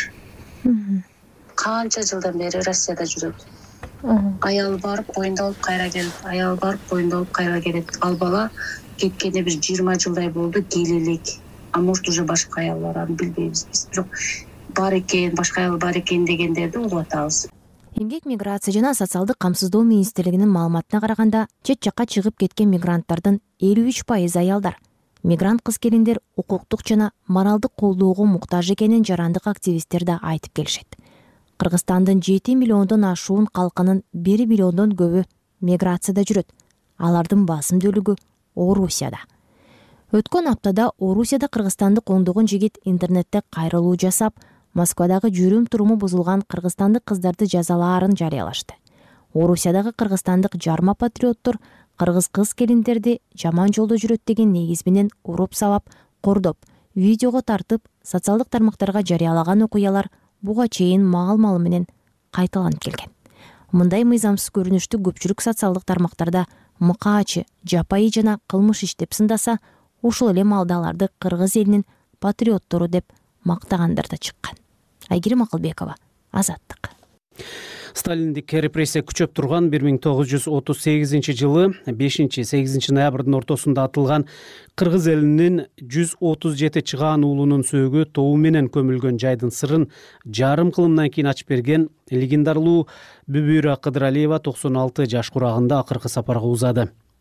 Канча жылдан бери Россияда жүрөт. Аял барып, боюнда алып кайра келет. Аял барып, боюнда алып кайра келет. Ал бала кеткене бир жыйырма жылдай болду, келелек. А может уже башка аял бар, аны билбейбиз биз. Бирок бар экен, башка аял бар экен дегендерди угуп атабыз. Эмгек миграция жана социалдык камсыздоо министрлигинин маалыматына караганда, чет жакка чыгып кеткен мигранттардын элүү үч пайызы аялдар. Мигрант кыз келиндер укуктук жана моралдык колдоого муктаж экенин жарандык активисттер да айтып келишет. Кыргызстандын жети миллиондон ашуун калкынын бир миллиондон көбү миграцияда жүрөт. Алардын басым бөлүгү Орусияда. Өткөн аптада Орусияда кыргызстандык ондогон жигит интернетте кайрылуу жасап, Москвадагы жүрүм туруму бузулган кыргызстандык кыздарды жазалаарын жарыялашты. Орусиядагы кыргызстандык жарма патриоттор кыргыз кыз келиндерди жаман жолдо жүрөт деген негиз менен уруп сабап, кордоп, видеого тартып, социалдык тармактарга жарыялаган окуялар буга чейин маал-малы менен кайталанып келген. Мындай мыйзамсыз көрүнүштү көпчүлүк социалдык тармактарда мыкаачы, жапайы жана кылмыш иштеп сындаса, ушул эле маалда аларды кыргыз элинин патриоттору деп мактагандар да чыккан. Айгерим Акылбекова, Азаттык. Сталиндик репрессия күчөп турган бир миң тогуз жүз отуз сегизинчи жылы бешинчи сегизинчи ноябрдын ортосунда атылган кыргыз элинин жүз отуз жети чыгаан уулунун сөөгү тобу менен көмүлгөн жайдын сырын жарым кылымдан кийин ачып берген легендарлуу Бүбүра Кыдыралиева токсон алты жаш курагында акыркы сапарга узады.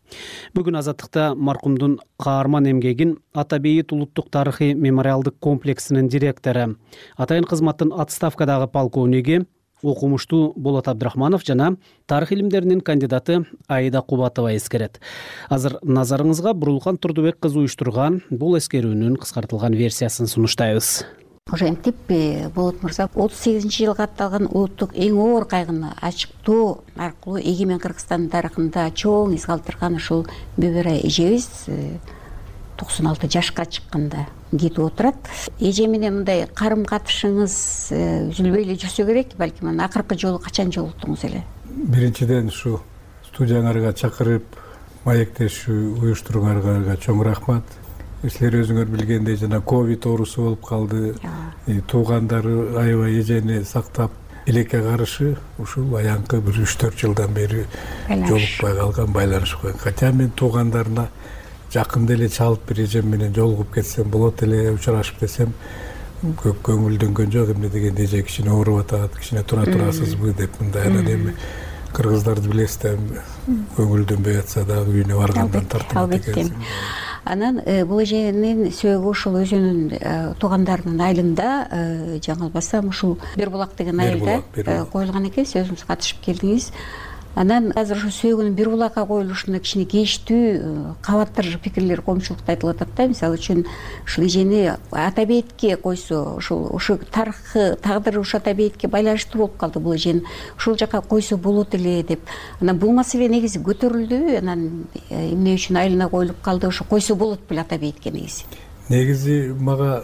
Бүгүн Азаттыкта маркумдун каарман эмгегин Ата Бейит улуттук тарыхый мемориалдык комплексинин директору, атайын кызматтын отставкадагы полковниги окумуштуу Болот Абдрахманов жана тарых илимдеринин кандидаты Аида Кубатова эскерет. Азыр назарыңызга Бурулкан Турдубек кызы уюштурган бул эскерүүнүн кыскартылган версиясын сунуштайбыз. Ошентип Болот мырза отуз сегизинчи жылга атталган улуттук эң оор кайгыны ачыктоо аркылуу эгемен Кыргызстандын тарыхында чоң из калтырган ушул Бебера эжебиз токсон алты жашка чыкканда кетип отурат. Эже менен мындай карым катышыңыз үзүлбөй эле жүрсө керек, балким анан акыркы жолу качан жолуктуңуз эле? Биринчиден ушу студияңарга чакырып маектешүү уюштургандарга чоң рахмат. Силер өзүңөр билгендей жана ковид оорусу болуп калды. Туугандары аябай эжени сактап элекке каршы ушул аянкы бир үч төрт жылдан бери жолукпай калган, байланышпай. Хотя мен туугандарына жакында эле чалып бир эжем менен жолугуп кетсем болот эле, учурашып десем көп көңүлдөнгөн жок. Эмне дегенде эже кичине ооруп атат, кичине тура турасызбы деп мындай. Анан эми кыргыздарды билесиз да, көңүлдөнбөй атса дагы үйүнө баргандан тартынат экенсиң. Анан бул эженин сөөгү ушул өзүнүн туугандарынын айылында, жаңылбасам ушул Бир булак деген айылда коюлган экен. Сиз өзүңүз катышып келдиңиз. Анан азыр ошо сөөгүнүн Бир булакка коюлушуна кичине кейиштүү кабаттар пикирлер коомчулукта айтылып атат да. Мисалы үчүн ушул эжени Ата Бейитке койсо, ушул ушу тарыхы тагдыры ушу Ата Бейитке байланыштуу болуп калды. Бул эжени ушул жака койсо болот эле деп. Анан бул маселе негизи көтөрүлдү. Анан эмне үчүн айылына коюлуп калды? Ошо койсо болот беле Ата Бейитке негизи. Негизи мага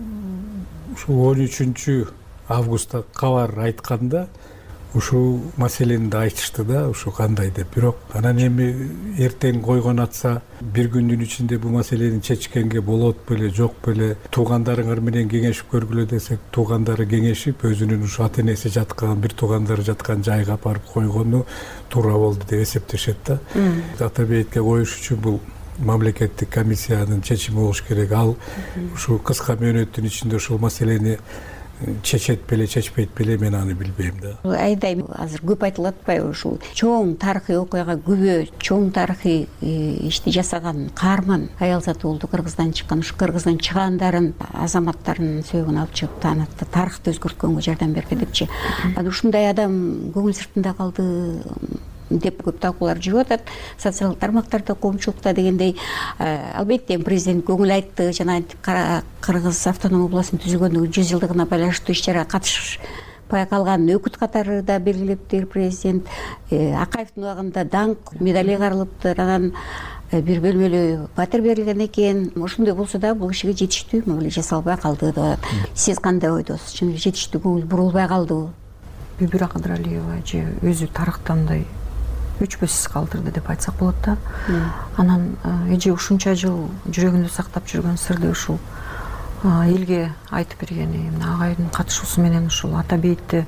ушул он үчүнчү августта кабар айтканда ушул маселени да айтышты да, ушу кандай деп. Бирок анан эми эртең койгон атса бир күндүн ичинде бул маселени чечкенге болот беле, жок беле, туугандарыңар менен кеңешип көргүлө десек, туугандары кеңешип өзүнүн ушу ата энеси жаткан, бир туугандары жаткан жайга барып койгону туура болду деп эсептешет да. Ата Бейитке коюш үчүн бул мамлекеттик комиссиянын чечими болуш керек. Ал ушул кыска мөөнөттүн ичинде ушул маселени чечет беле, чечпейт беле, мен аны билбейм да. Айдай азыр көп айтылып атпайбы? Ушул чоң тарыхый окуяга күбө, чоң тарыхый ишти жасаган каарман аял заты болду. Кыргыздан чыккан, ушу Кыргыздан чыгандарын, азаматтарын сөөгүн алып чыгып таанытты, тарыхты өзгөрткөнгө жардам берди депчи. Анан ушундай адам көңүл сыртында калды деп көп талкуулар жүрүп атат социалдык тармактарда, коомчулукта дегендей. Албетте президент көңүл айтты, жана Кыргыз автономия областынын түзүлгөндүгүнүн жүз жылдыгына байланыштуу иш-чара катышпай калган өкүт катары да белгилептир президент. Акаевдин убагында даңк медали каралыптыр. Анан бир бөлмөлүү батир берилген экен. Ошондой болсо да бул кишиге жетиштүү мамиле жасалбай калды деп атат. Сиз кандай ойдосуз? Чын жетиштүү көңүл бурулбай калдыбы? Бибира Кыдыралиева эже өзү тарыхта мындай өчпөс калтырды деп айтсак болот да. Анан эже ушунча жыл жүрөгүндө сактап жүргөн сырды ушул элге айтып бергени, агайдын катышуусу менен ушул Ата Бейитте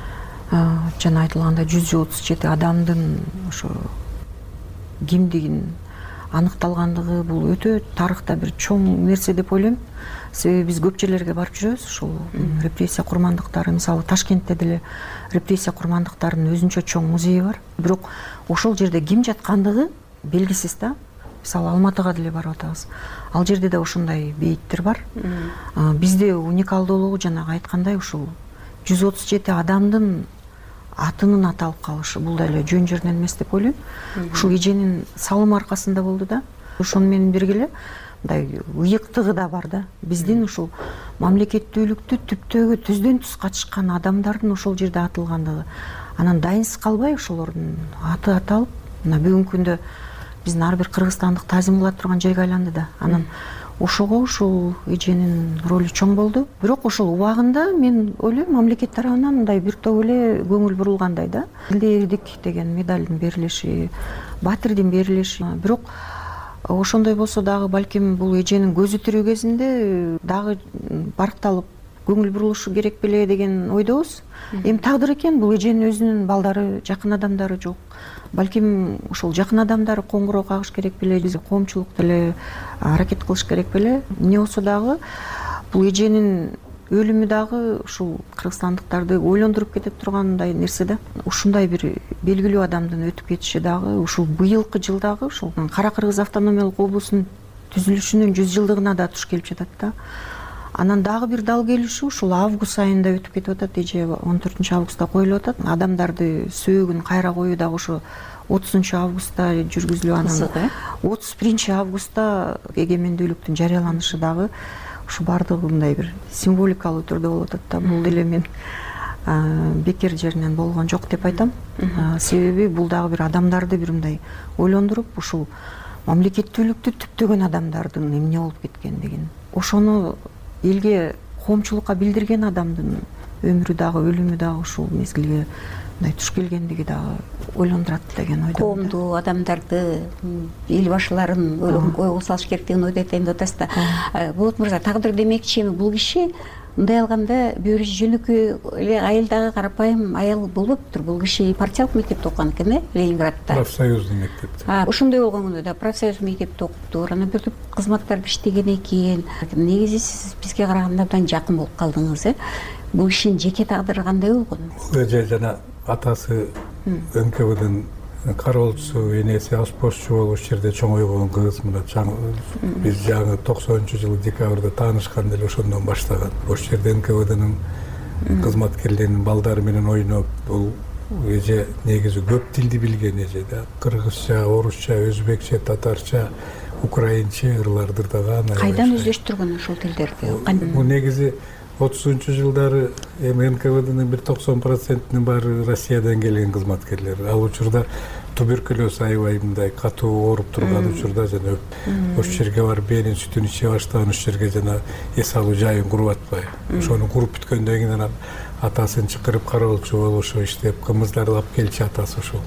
жана айтылгандай жүз отуз жети адамдын ошо кимдигин аныкталгандыгы бул өтө тарыхта бир чоң нерсе деп ойлойм. Себеби биз көп жерлерге барып жүрөбүз. Ушул репрессия курмандыктары, мисалы Ташкентте деле репрессия курмандыктарынын өзүнчө чоң музейи бар. Бирок ошол жерде ким жаткандыгы белгисиз да. Мисалы Алматыга деле барып атабыз. Ал жерде да ошондой бейиттер бар. Бизде уникалдуулугу жанагы айткандай ушул жүз отуз жети адамдын атынын аталып калышы бул деле жөн жерден эмес деп ойлойм. Ушул эженин салымы аркасында болду да. Ошону менен бирге эле мындай ыйыктыгы да бар да. Биздин ушул мамлекеттүүлүктү түптөгү түздөн түз катышкан адамдардын ошол жерде атылгандыгы. Анан дайынсыз калбай ошолордун аты аталып, мына бүгүнкү күндө биздин ар бир кыргызстандык таазим кыла турган жерге айланды да. Анан ошого ушул эженин ролу чоң болду. Бирок ошол убагында мен ойлойм мамлекет тарабынан мындай бир топ эле көңүл бурулгандай да. Элдик деген медалдын берилиши, батирдин берилиши. Бирок ошондой болсо дагы балким бул эженин көзү тирүү кезинде дагы баркталып көңүл бурулушу керек беле деген ойдобуз. Эми тагдыр экен, бул эженин өзүнүн балдары, жакын адамдары жок. Балким ушул жакын адамдары коңгуроо кагыш керек беле, биз коомчулук деле аракет кылыш керек беле. Эмне болсо дагы бул эженин өлүмү дагы ушул кыргызстандыктарды ойлондуруп кетип тургандай нерсе да. Ушундай бир белгилүү адамдын өтүп кетиши дагы ушул быйылкы жылдагы ушул Кара Кыргыз автономиялык облусунун түзүлүшүнүн жүз жылдыгына да туш келип жатат да. Анан дагы бир дал келиши ушул август айында өтүп кетип атат, эже он төртүнчү августта коюлуп атат. Адамдарды сөөгүн кайра коюу дагы ошо отузунчу августта жүргүзүлүп, анан отуз биринчи августта эгемендүүлүктүн жарыяланышы дагы ушу баардыгы мындай бир символикалуу түрдө болуп атат да. Бул деле мен бекер жеринен болгон жок деп айтам. Себеби бул дагы бир адамдарды бир мындай ойлондуруп, ушул мамлекеттүүлүктү түптөгөн адамдардын эмне болуп кеткен деген, ошону элге коомчулукка билдирген адамдын өмүрү дагы өлүмү дагы ушул мезгилге мындай туш келгендиги дагы ойлондурат деген ойдомун. Коомду, адамдарды, эл башыларын ойго салыш керек деген ойдо айтайын деп атасыз да. Болот мырза, тагдыр демекчи, эми бул киши мындай алганда бир жөнөкөй эле айылдагы карапайым аял болбоптур. Бул киши партиялык мектепте окуган экен, э, Ленинградта. Профсоюздуу мектепте. Ошондой болгон күндө да профсоюз мектепте окуптур. Анан бир топ кызматтарда иштеген экен. Негизи сиз бизге караганда абдан жакын болуп калдыңыз, э. Бул кишинин жеке тагдыры кандай болгон? Бул эже жана атасы эн ка вэ-дин кароолчусу, энеси аспозчу болуп ошол жерде чоңойгон кыз. Мына биз жаңы токсонунчу жылы декабрда таанышканда эле ошондон баштаган. Ошол жерде эн ка вэ-дин кызматкерлеринин балдары менен ойноп, бул эже негизи көп тилди билген эже да. Кыргызча, орусча, өзбекче, татарча, украинче ырлар дырдаган. Кайдан өздөштүргөн ошол тилдерди? Бул негизи отузунчу жылдары эми эн ка вэ-дин бир токсон процентинин баары Россиядан келген кызматкерлер. Ал учурда туберкулез аябай мындай катуу ооруп турган учурда жана ошол жерге барып бээрин сүтүн иче баштаган, ошол жерге жана эс алуу жайын куруп атпай. Ошону куруп бүткөндөн кийин анан атасын чакырып кароолчу болуп ошо иштеп, кымыздарды алып келчү атасы ошол.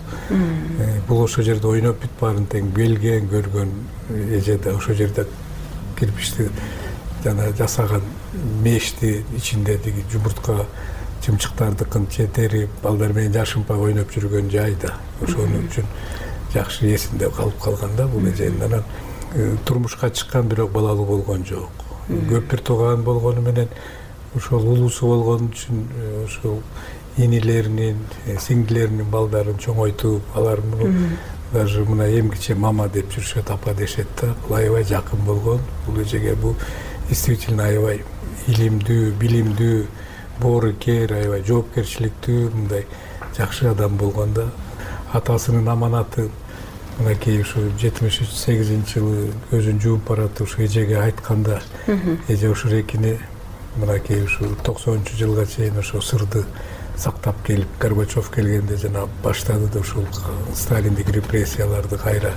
Бул ошол жерде ойноп бүт баарын тең билген, көргөн эже да ошол жерде кирпичти жана жасаган мешти ичинде тиги жумуртка чымчыктардыкын четерип, балдар менен жашынпай ойноп жүргөн жай да. Ошону үчүн жакшы эсинде калып калган да бул эженин. Анан турмушка чыккан, бирок балалуу болгон жок. Көп бир тууган болгону менен ошол улуусу болгон үчүн ошол инилеринин, сиңдилеринин балдарын чоңойтуп, алар муну даже мына эмгиче мама деп жүрүшөт, апа дешет да. Бул аябай жакын болгон. Бул эжеге бул действительно аябай илимдүү, билимдүү, боорукер, аябай жоопкерчиликтүү, мындай жакшы адам болгон да. Атасынын аманаты мынакей ушу жетимиш сегизинчи жылы көзүн жууп баратып ушу эжеге айтканда, эже ушул экини мынакей ушу токсонунчу жылга чейин ошо сырды сактап келип, Горбачев келгенде жана баштады да ушул сталиндик репрессияларды кайра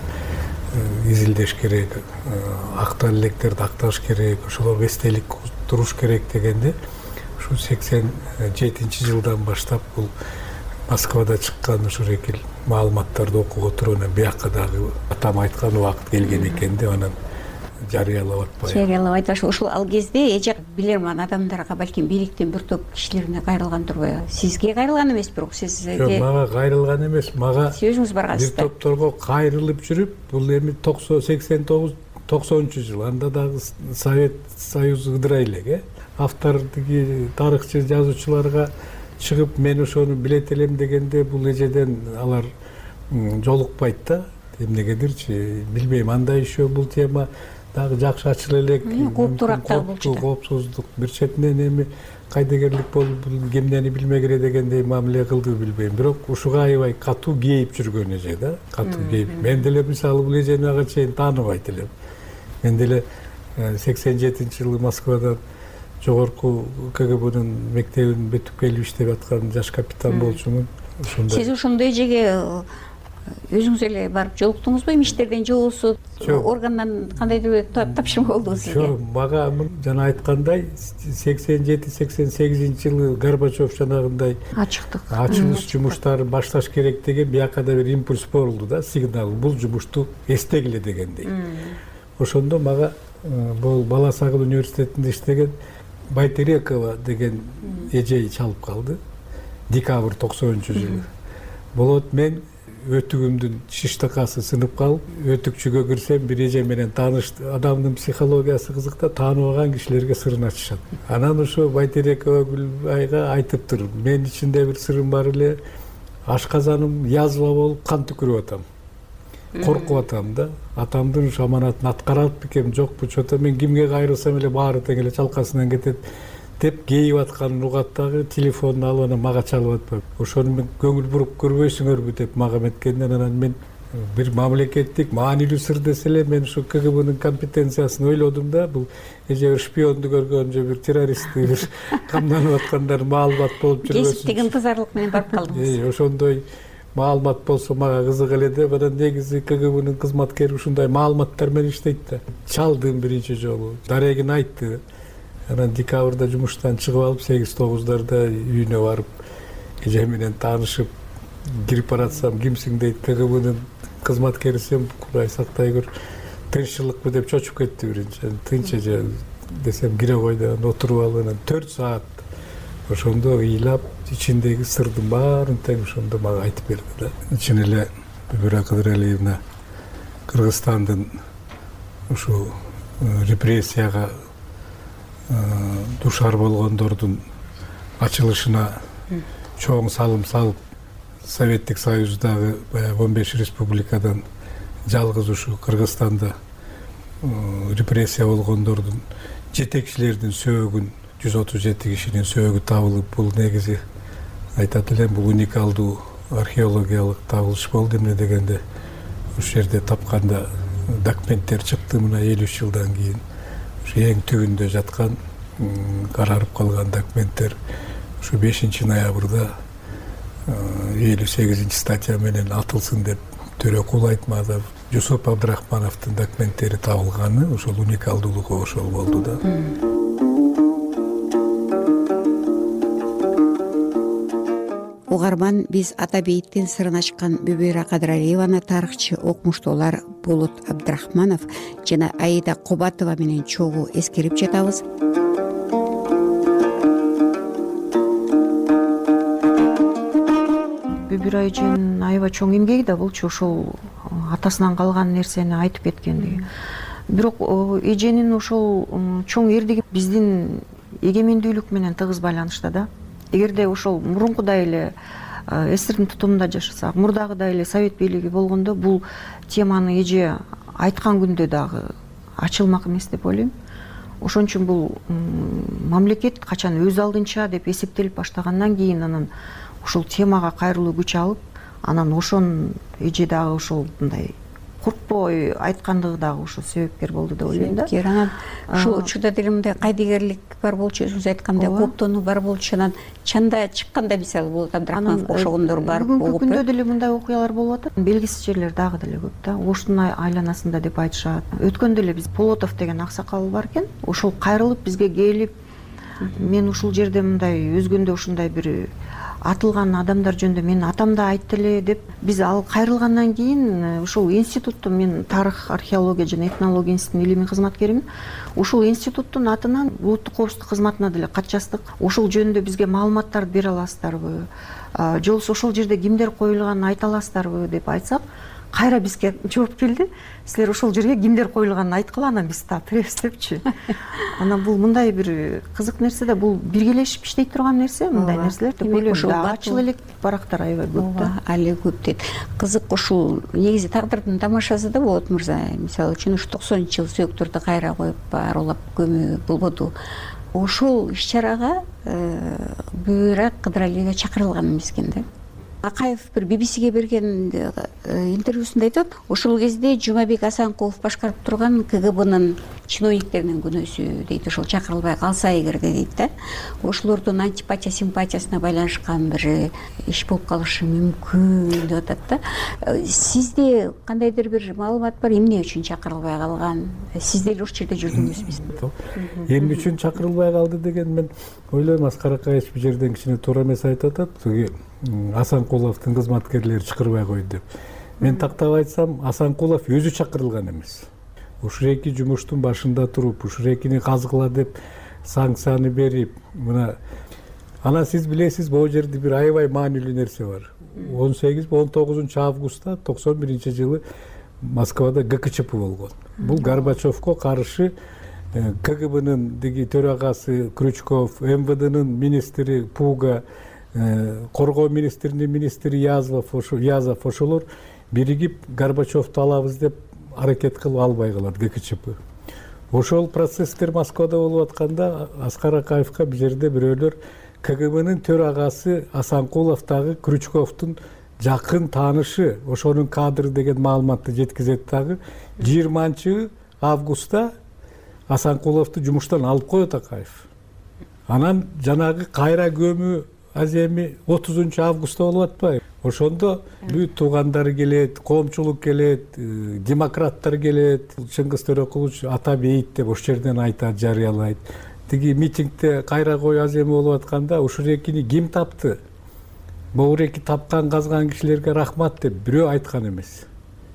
изилдеш керек, актал электерди акташ керек, ошолорго эстелик туруш керек дегенде, ушу сексен жетинчи жылдан баштап бул Москвада чыккан ушул экил маалыматтарды окуп отуруп, анан биякка дагы атам айткан убакыт келген экен деп анан жарыялап атпай. Жарыялап айтпашы. Ушул ал кезде эже билерман адамдарга, балким бийликтин бир топ кишилерине кайрылган турбайбы? Сизге кайрылган эмес, бирок сизге. Жок, мага кайрылган эмес, мага сиз өзүңүз баргансыз. Бир топторго кайрылып жүрүп, бул эми сексен тогуз токсонунчу жыл, анда дагы Совет Союзу ыдырай элек, э. Автор тиги тарыхчы жазуучуларга чыгып мен ошону билет элем дегенде бул эжеден алар жолукпайт да. Эмнегедирчи, билбейм, анда еще бул тема дагы жакшы ачыла элек. Кооптураак болчу. Коопсуздук бир четинен эми кайдыгерлик болуп кемнени билмегире дегендей мамиле кылды билбейм. Бирок ушуга аябай катуу кейип жүргөн эже да. Катуу кейип. Мен деле мисалы бул эжени ага чейин тааныбайт элем. Мен деле сексен жетинчи жылы Москвадан жогорку ка гэ бэ-нин мектебин бүтүп келип иштеп аткан жаш капитан болчумун. Сиз ошондой эжеге өзүңүз эле барып жолуктуңузбу, эми иштерден же болбосо органдан кандайдыр тапшырма болдубу сизге? Жок, мага жана айткандай сексен жети сексен сегизинчи жылы Горбачев жанагындай ачыктык ачылыш жумуштарын башташ керек деген биякка да бир импульс болду да, сигнал, бул жумушту эстегиле дегендей. Ошондо мага бул Бала Сагыл университетинде иштеген Байтерекова деген эже чалып калды. Декабрь токсонунчу жылы. Болот, мен өтүгүмдүн шиш такасы сынып калып, өтүкчүгө кирсем бир эже менен таанышты. Адамдын психологиясы кызык да, тааныбаган кишилерге сырын ачышат. Анан ошо Байтерек Өгүлбайга айтыптыр, мен ичинде бир сырым бар эле, ашказаным язва болуп кан түкүрүп атам. Коркуп атам да. Атамдын ушу аманатын аткарат бекем, жокпу, чото мен кимге кайрылсам эле баары тең эле чалкасынан кетет деп кейип атканын угат дагы, телефонун алып анан мага чалып атпайбы. Ошону мен көңүл буруп көрбөйсүңөрбү деп мага эметкенден анан мен бир мамлекеттик маанилүү сыр десе эле мен ушу ка гэ бнын компетенциясын ойлодум да, бул эже бир шпионду көргөн же бир террористти бир камданып аткандар маалымат болуп жүрбөсүн. Кесиптик ынтызарлык менен барып калдыңыз. Ошондой маалымат болсо мага кызык эле деп, анан негизи ка гэ бнын кызматкери ушундай маалыматтар менен иштейт да. Чалдым биринчи жолу. Дарегин айтты. Анан декабрда жумуштан чыгып алып, сегиз тогуздарда үйүнө барып, эже менен таанышып, кирип баратсам, кимсиң дейт, ка гэ бнын кызматкерисем, Кудай сактай көр, тынччылыкпы деп чочуп кетти биринчи. Тынч эже десем, кире кой деп отуруп алып, анан төрт саат ошондо ыйлап, ичиндеги сырдын баарын тең ошондо мага айтып берди да. Чын эле Бүбүра Кыдыралиевна Кыргызстандын ушу репрессияга душар болгондордун ачылышына чоң салым салып, Советтик Союздагы баягы он беш республикадан жалгыз ушу Кыргызстанда репрессия болгондордун жетекчилердин сөөгүн, жүз отуз жети кишинин сөөгү табылып, бул негизи айтат элем, бул уникалдуу археологиялык табылыш болду. Эмне дегенде ушул жерде тапканда документтер чыкты, мына элүү үч жылдан кийин. Ушу эң түбүндө жаткан, карарып калган документтер ушу бешинчи ноябрда элүү сегизинчи статья менен атылсын деп Төрөкул Айтматов, Жусуп Абдрахмановдун документтери табылганы, ошол уникалдуулугу ошол болду да. Угарман, биз ата бейиттин сырын ачкан Бүбүра Кыдыралиеваны тарыхчы, окумуштуулар Булут Абдрахманов жана Аида Кобатова менен чогуу эскерип жатабыз. Бүбүра эженин аябай чоң эмгеги да болчу, ошол атасынан калган нерсени айтып кеткендиги. Бирок эженин ошол чоң эрдиги биздин эгемендүүлүк менен тыгыз байланышта да. Эгерде ошол мурункудай эле эсирдин тутумунда жашасак, мурдагыдай эле совет бийлиги болгондо, бул теманы эже айткан күндө дагы ачылмак эмес деп ойлойм. Ошон үчүн бул мамлекет качан өз алдынча деп эсептелип баштагандан кийин анан ушул темага кайрылуу күч алып, анан ошон эже дагы ошол мындай коркпой айткандыгы дагы ошо себепкер болду деп ойлойм да. Анан ушул учурда деле мындай кайдыгерлик бар болчу, өзүңүз айткандай кооптонуу бар болчу, анан чанда чыкканда мисалы Булут Абдрахманов окшогондор бар болуп. Бүгүнкү күндө деле мындай окуялар болуп атат. Белгисиз жерлер дагы деле көп да. Оштун айланасында деп айтышат. Өткөндө эле биз Полотов деген аксакал бар экен. Ошол кайрылып бизге келип, мен ушул жерде мындай өзгөндө ушундай бир атылган адамдар жөнүндө мен атам да айтты эле деп, биз ал кайрылгандан кийин ушул институтту, мен тарых, археология жана этнология институтунун илимий кызматкеримин. Ушул институттун атынан улуттук коопсуздук кызматына деле кат жаздык. Ошол жөнүндө бизге маалыматтарды бере аласыздарбы? Же болбосо ошол жерде кимдер коюлганын айта аласыздарбы деп айтсак, кайра бизге жооп келди. Силер ошол жерге кимдер коюлганын айткыла, анан биз та киребиз депчи. Анан бул мындай бир кызык нерсе да, бул биргелешип иштей турган нерсе, мындай нерселер деп ойлойм. Ачыл элек барактар аябай көп да. Али көп дейт. Кызык ушул негизи тагдырдын тамашасы да болот мырза. Мисалы үчүн ушу токсонунчу жыл сөөктөрдү кайра коюп арулап көмүү болбоду. Ошол иш-чарага Бүбүра Кыдыралиева чакырылган эмес экен да. Акаев бир би би сиге берген интервьюсунда айтат, ошол кезде Жумабек Асанкулов башкарып турган ка гэ бнын чиновниктеринин күнөөсү дейт, ошол чакырылбай калса эгерде дейт да, ошолордун антипатия симпатиясына байланышкан бир иш болуп калышы мүмкүн деп атат да. Сизде кандайдыр бир маалымат бар, эмне үчүн чакырылбай калган? Сиз деле ушул жерде жүрдүңүзбү? Эмне үчүн чакырылбай калды деген мен ойлойм, Аскар Акаевич бул жерден кичине туура эмес айтып атат. Асанкуловдун кызматкерлери чакырбай койду деп. Мен тактап айтсам, Асанкулов өзү чакырылган эмес. Ушул эки жумуштун башында туруп, ушул экини казгыла деп санкцияны берип, мына анан сиз билесиз, бул жерде бир аябай маанилүү нерсе бар. он сегиз он тогузунчу августта токсон биринчи жылы Москвада гэ ка че пэ болгон. Бул Горбачевко каршы ка гэ бэнын деги төрагасы Крючков, эм вэ дэнын министри Пуга, коргоо министринин министри Язов Язов ошолор биригип Горбачевду алабыз деп аракет кылып албай калат гэ ка че пэ. Ошол процесстер Москвада болуп атканда Аскар Акаевка бул жерде бирөөлөр ка гэ бэнын төрагасы Асанкулов дагы Крючковдун жакын таанышы, ошонун кадры деген маалыматты жеткизет дагы жыйырманчы августта Асанкуловду жумуштан алып коет Акаев. Анан жанагы кайра көмү аземи отузунчу августта болуп атпайбы? Ошондо бүт туугандары келет, коомчулук келет, демократтар келет. Чыңгыз Төрөкулович ата бейит деп ошол жерден айтат, жарыялайт. Тиги митингде кайра кой аземи болуп атканда ушул экини ким тапты? Бул эки тапкан казган кишилерге рахмат деп бирөө айткан эмес.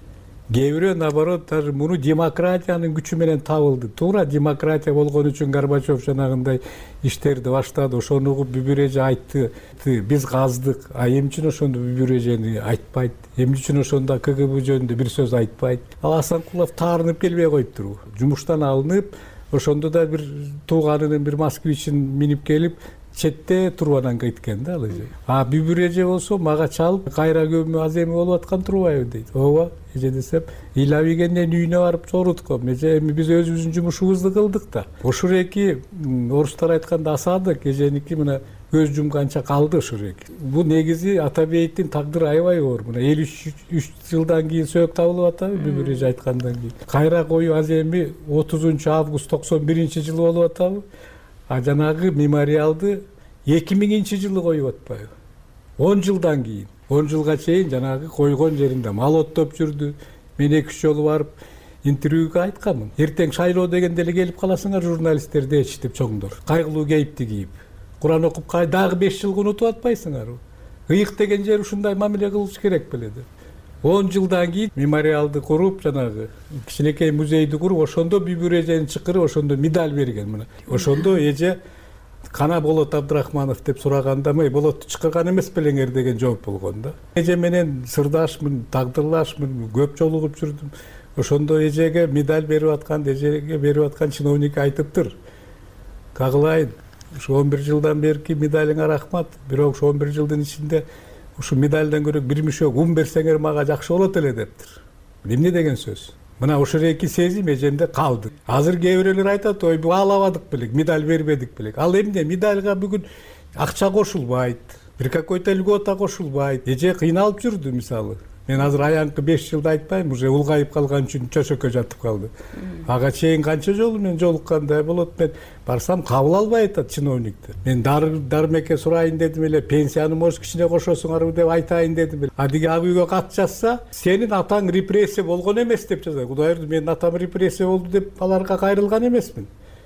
Кээ бирөө наоборот даже муну демократиянын күчү менен табылды. Туура демократия болгон үчүн Горбачев жанагындай иштерди баштады. Ошону угуп Бүбүреже айтты. Биз каздык, а эмне үчүн ошондо Бүбүрежени айтпайт? Эмне үчүн ошондо ка гэ бэ жөнүндө бир сөз айтпайт? Ал Асанкулов таарынып келбей коюптурбу? Жумуштан алынып, ошондо да бир тууганынын бир москвичин минип келип четте турбадан кеткен да ал эже. А Бүбүреже болсо мага чалып кайра көмү аземи болуп аткан турбайбы дейт. Ооба, эже десем, ыйлабегенден үйүнө барып чорутком. Эже эми биз өзүбүздүн жумушубузду кылдык да. Ошол эки орустар айтканда асадык, эженики мына көз жумганча калды ошол эки. Бул негизи Атабеевдин тагдыры аябай оор. Мына элүү үч жылдан кийин сөөк табылып атабы Бүбүреже айткандан кийин. Кайра коюу аземи отузунчу август токсон биринчи жылы болуп атабы? А жанагы мемориалды эки миңинчи жылы коюп атпайбы? он жылдан кийин. он жылга чейин жанагы койгон жеринде мал оттоп жүрдү. Мен эки үч жолу барып интервьюга айтканмын. Эртең шайлоо дегенде эле келип каласыңар журналисттер дечи деп чоңдор. Кайгылуу кейипти кийип. Куран окуп кай дагы беш жылга унутуп атпайсыңар. Ыйык деген жер ушундай мамиле кылыш керек беле деп. он жылдан кийин мемориалды куруп, жанагы кичинекей музейди куруп, ошондо Бүбүрежени чакырып, ошондо медаль берген мына. Ошондо эже кана Болот Абдрахманов деп сураганда, "Мей Болотту чакырган эмес белеңер" деген жооп болгон да. Эже менен сырдашмын, тагдырлашмын, көп жолугуп жүрдүм. Ошондо эжеге медаль берип аткан, эжеге берип аткан чиновник айтыптыр. Кагылайын, ушу он бир жылдан берки медалиңа рахмат, бирок ушу он бир жылдын ичинде ушу медальдан көрө бир мишок ун берсеңер мага жакшы болот эле дептир. Эмне деген сөз? Мына ошол эки сезим эжемде калды. Азыр кээ бирөөлөр айтат, "Ой, бу алабадык белек, медаль бербедик белек." Ал эмне? Медальга бүгүн акча кошулбайт, бир какой-то льгота кошулбайт. Эже кыйналып жүрдү мисалы. Мен азыр аянкы беш жылды айтпайм, уже улгайып калган үчүн чөшөккө жатып калды. Ага чейин канча жолу мен жолуккандай болот, мен барсам кабыл албай атат чиновниктер. Мен дармеке сурайын дедим эле, пенсияны может кичине кошосуңарбы деп айтайын дедим эле. А деги ак үйгө кат жазса, сенин атаң репрессия болгон эмес деп жазат. Кудай ырды, менин атам репрессия болду деп аларга кайрылган эмесмин.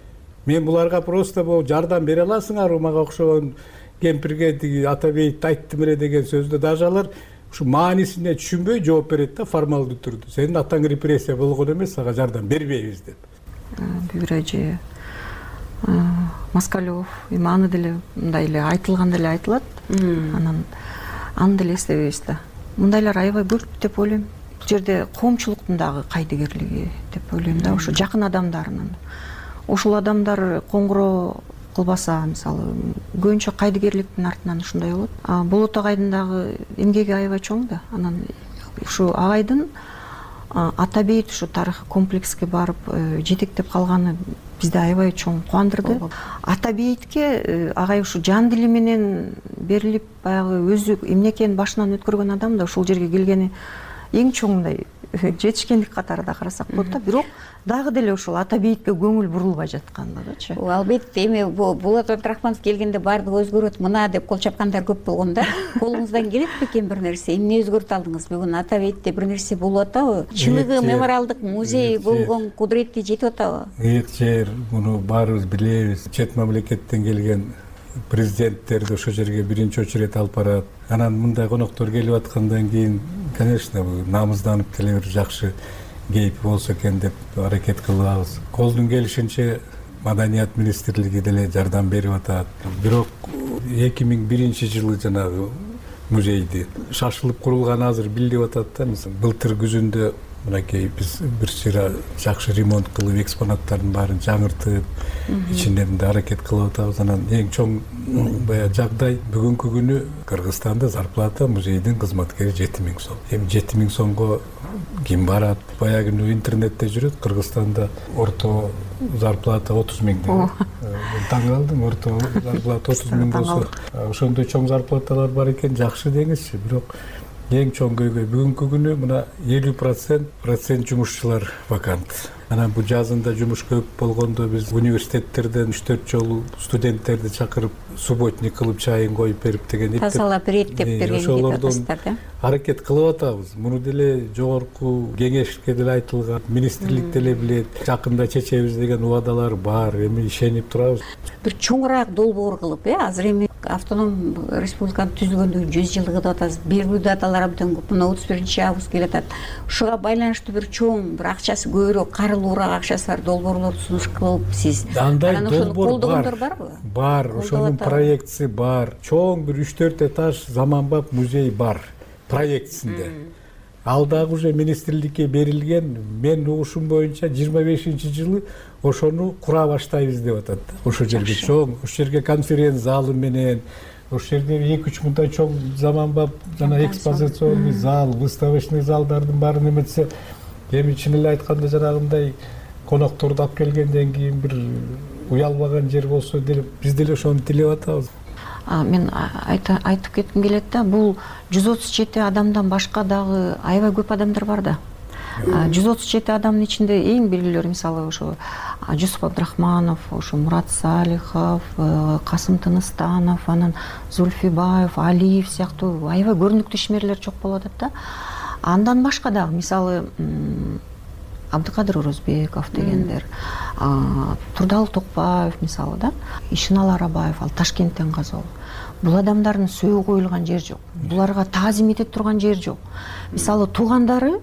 Мен буларга просто бул жардам бере аласыңарбы, мага окшогон кемпирге тиги Атабеевди айттым эле деген сөздү даже алар ушу маанисине түшүнбөй жооп берет да формалдуу түрдө. Сенин атаң репрессия болгон эмес, ага жардам бербейбиз деп. Бүбүреже, Москалев, эми аны деле мындай эле айтылган деле айтылат. Анан аны деле эстебейбиз да. Мындайлар аябай көп деп ойлойм. Бул жерде коомчулуктун дагы кайдыгерлиги деп ойлойм да, ошо жакын адамдарынын. Ошол адамдар коңгуроо кылбаса, мисалы, көбүнчө кайдыгерликтин артынан ушундай болот. Болот агайдын дагы эмгеги аябай чоң да. Анан ушу агайдын Атабейт ушу тарыхый комплекске барып жетектеп калганы бизди аябай чоң кубандырды. Атабейтке агай ушу жан дили менен берилип, баягы өзү эмне экенин башынан өткөргөн адам да ушул жерге келгени эң чоңдай жетишкендик катары да карасак болот да. Бирок дагы деле ошол Атабейтке көңүл бурулбай жаткандыгычы. Албетте, эми Болот Абдрахманов келгенде баардыгы өзгөрөт, мына деп кол чапкандар көп болгон да. Колуңуздан келет бекен бир нерсе? Эмне өзгөртүп алдыңыз? Бүгүн Атабейтте бир нерсе болуп атабы? Чыныгы мемориалдык музей болгон кудуретти жетип атабы? Ыйык жер, муну баарыбыз билебиз. Чет мамлекеттен келген президенттерди ошол жерге биринчи очередь алып барат. Анан мындай коноктор келип аткандан кийин, конечно, намызданып деле бир жакшы кейип болсо экен деп аракет кылабыз. Колдун келишинче Маданият министрлиги деле жардам берип атат. Бирок эки миң биринчи жылы жанагы музейди шашылып курулган азыр билинип атат да. Былтыр күзүндө мынакей биз бир сыйра жакшы ремонт кылып экспонаттардын баарын жаңыртып ичинде мындай аракет кылып атабыз. Анан эң чоң баягы жагдай бүгүнкү күнү Кыргызстанда зарплата музейдин кызматкери жети миң сом. Эми жети миң сомго ким барат? Баягы интернетте жүрөт, Кыргызстанда орто зарплата отуз миң деп. Таң калдым, орто зарплата отуз миң болсо, ошондой чоң зарплаталар бар экен, жакшы деңизчи. Бирок эң чоң көйгөй бүгүнкү күнү мына элүү процент процент жумушчулар вакант. Анан бул жазында жумуш көп болгондо биз университеттерден үч төрт жолу студенттерди чакырып субботник кылып чайын коюп берип деген тазалап реттеп берген атасыздар да. Аракет кылып атабыз. Муну деле жогорку кеңешке деле айтылган, министрлик деле билет. Жакында чечебиз деген убадалар бар. Эми ишенип турабыз. Бир чоңураак долбоор кылып, э, азыр эми автоном республиканын түзүлгөндүгүнүн жүз жылдыгы деп атабыз. Белгилүү даталар абдан көп. Мына отуз биринчи август келет атат. Ушуга байланыштуу бир чоң, бир акчасы көбүрөөк, карылуураак акчасы бар долбоорлорду сунуш кылып сиз. Андай долбоор бар. Барбы? Бар, ошонун проектиси бар. Чоң бир үч төрт этаж заманбап музей бар. Проектисинде. Ал дагы уже министрликке берилген. Мен угушум боюнча жыйырма бешинчи жылы ошону кура баштайбыз деп атат. Ошо жерге чоң, ошо жерге конференц залы менен, ошо жерде эки үч мындай чоң заманбап жана экспозиционный зал, выставочный залдардын баарын эметсе, эми чын эле айтканда жанагындай конокторду алып келгенден кийин бир уялбаган жер болсо деп биз деле ошону тилеп атабыз. Мен айтып кетким келет да, бул жүз отуз жети адамдан башка дагы аябай көп адамдар бар да. жүз отуз жети адамдын ичинде эң белгилүү мисалы ошо Жусуп Абдрахманов, ошо Мурат Салихов, Касым Тыныстанов, анан Зульфибаев, Алиев сыяктуу аябай көрүнүктүү ишмерлер чок болуп атат да. Андан башка дагы мисалы Абдыкадыр Орозбеков дегендер, Турдал Токпаев мисалы да, Ишинал Арабаев, ал Ташкенттен казол. Бул адамдардын сөөгү коюлган жер жок. Буларга таазим эте турган жер жок. Мисалы туугандары,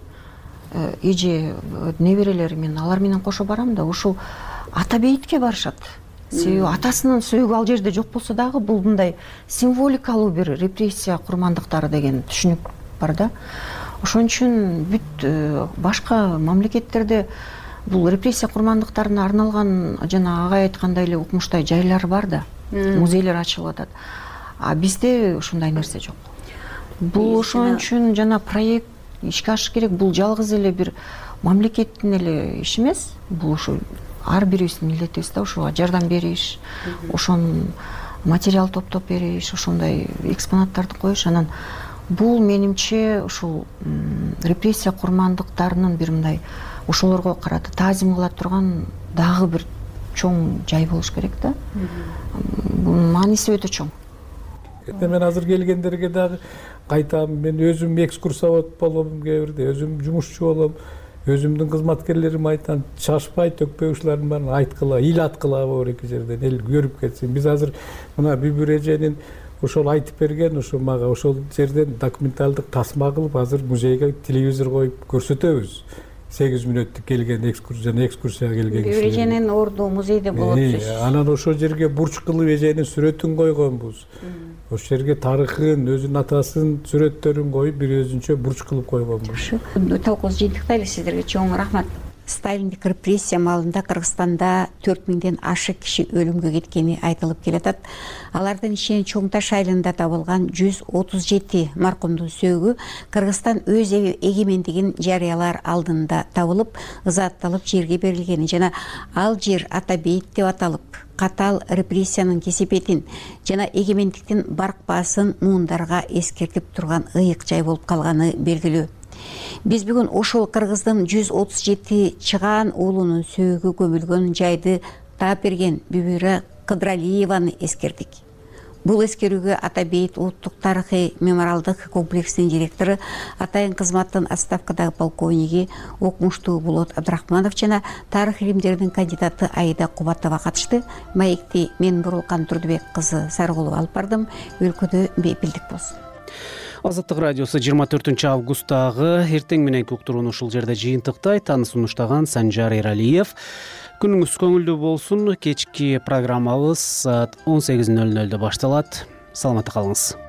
эже, неберелери, мен алар менен кошо барам да, ушул ата бейитке барышат. Себеби атасынын сөөгү ал жерде жок болсо дагы бул мындай символикалуу бир репрессия курмандыктары деген түшүнүк бар да. Ошон үчүн бүт башка мамлекеттерде бул репрессия курмандыктарына арналган жана агай айткандай эле укмуштай жайлар бар да, музейлер ачылып атат. А бизде ушундай нерсе жок. Бул ошон үчүн жана проект ишке ашыш керек. Бул жалгыз эле бир мамлекеттин эле иши эмес. Бул ушу ар бирибиздин милдетибиз да, ушуга жардам бериш, ошон материал топтоп бериш, ошондой экспонаттарды коюш. Анан бул менимче ушул репрессия курмандыктарынын бир мындай ошолорго карата таазим кыла турган дагы бир чоң жай болуш керек да. Бунун мааниси өтө чоң. Мен азыр келгендерге дагы кайтам, мен өзүм экскурсовод болом, кээ бирде өзүм жумушчу болом, өзүмдүн кызматкерлериме айтам, чашпай төкпөй ушулардын баарын айткыла, ил аткыла бар эки жерден, эл көрүп кетсин. Биз азыр мына Бүбүр эженин ошол айтып берген, ошо мага ошол жерден документалдык тасма кылып азыр музейге телевизор коюп көрсөтөбүз. сегиз мүнөттүк келген экскурсия, экскурсияга келген кишилер. Эженин орду музейде болот дейсиз. Анан ошол жерге бурч кылып эженин сүрөтүн койгонбуз. Ошол жерге тарыхын, өзүнүн атасынын сүрөттөрүн коюп, бир өзүнчө бурч кылып койгонбуз. Талкууз жыйынтыктайлы, сиздерге чоң рахмат. Сталиндик репрессия маалында Кыргызстанда төрт миңден ашык киши өлүмгө кеткени айтылып келатат. Алардын ичинен Чоң Таш айылында табылган жүз отуз жети маркумдун сөөгү Кыргызстан өз эгемендигин жарыялар алдында табылып, ызаатталып жерге берилгени жана ал жер ата бейит деп аталып, катаал репрессиянын кесепетин жана эгемендиктин баркпасын муундарга эскертип турган ыйык жай болуп калганы белгилүү. Биз бүгүн ошол кыргыздын жүз отуз жети чыгаан уулунун сөөгү көмүлгөн жайды таап берген Бүбүрө Кыдралиеваны эскердик. Бул эскерүүгө Ата бейит улуттук тарыхый мемориалдык комплексинин директору, атайын кызматтын отставкадагы полковниги окумуштуу Болот Абдрахманов жана тарых илимдеринин кандидаты Аида Кубатова катышты. Маекти мен Бурулкан Турдубек кызы Сарыгулова алып бардым. Өлкөдө бейпилдик болсун. Азаттык радиосу жыйырма төртүнчү августтагы эртең мененки уктурууну ушул жерде жыйынтыктайт. Аны сунуштаган Санжар Эралиев. Күнүңүз көңүлдүү болсун. Кечки программабыз саат он сегиз нөл нөлдө башталат. Саламатта калыңыз.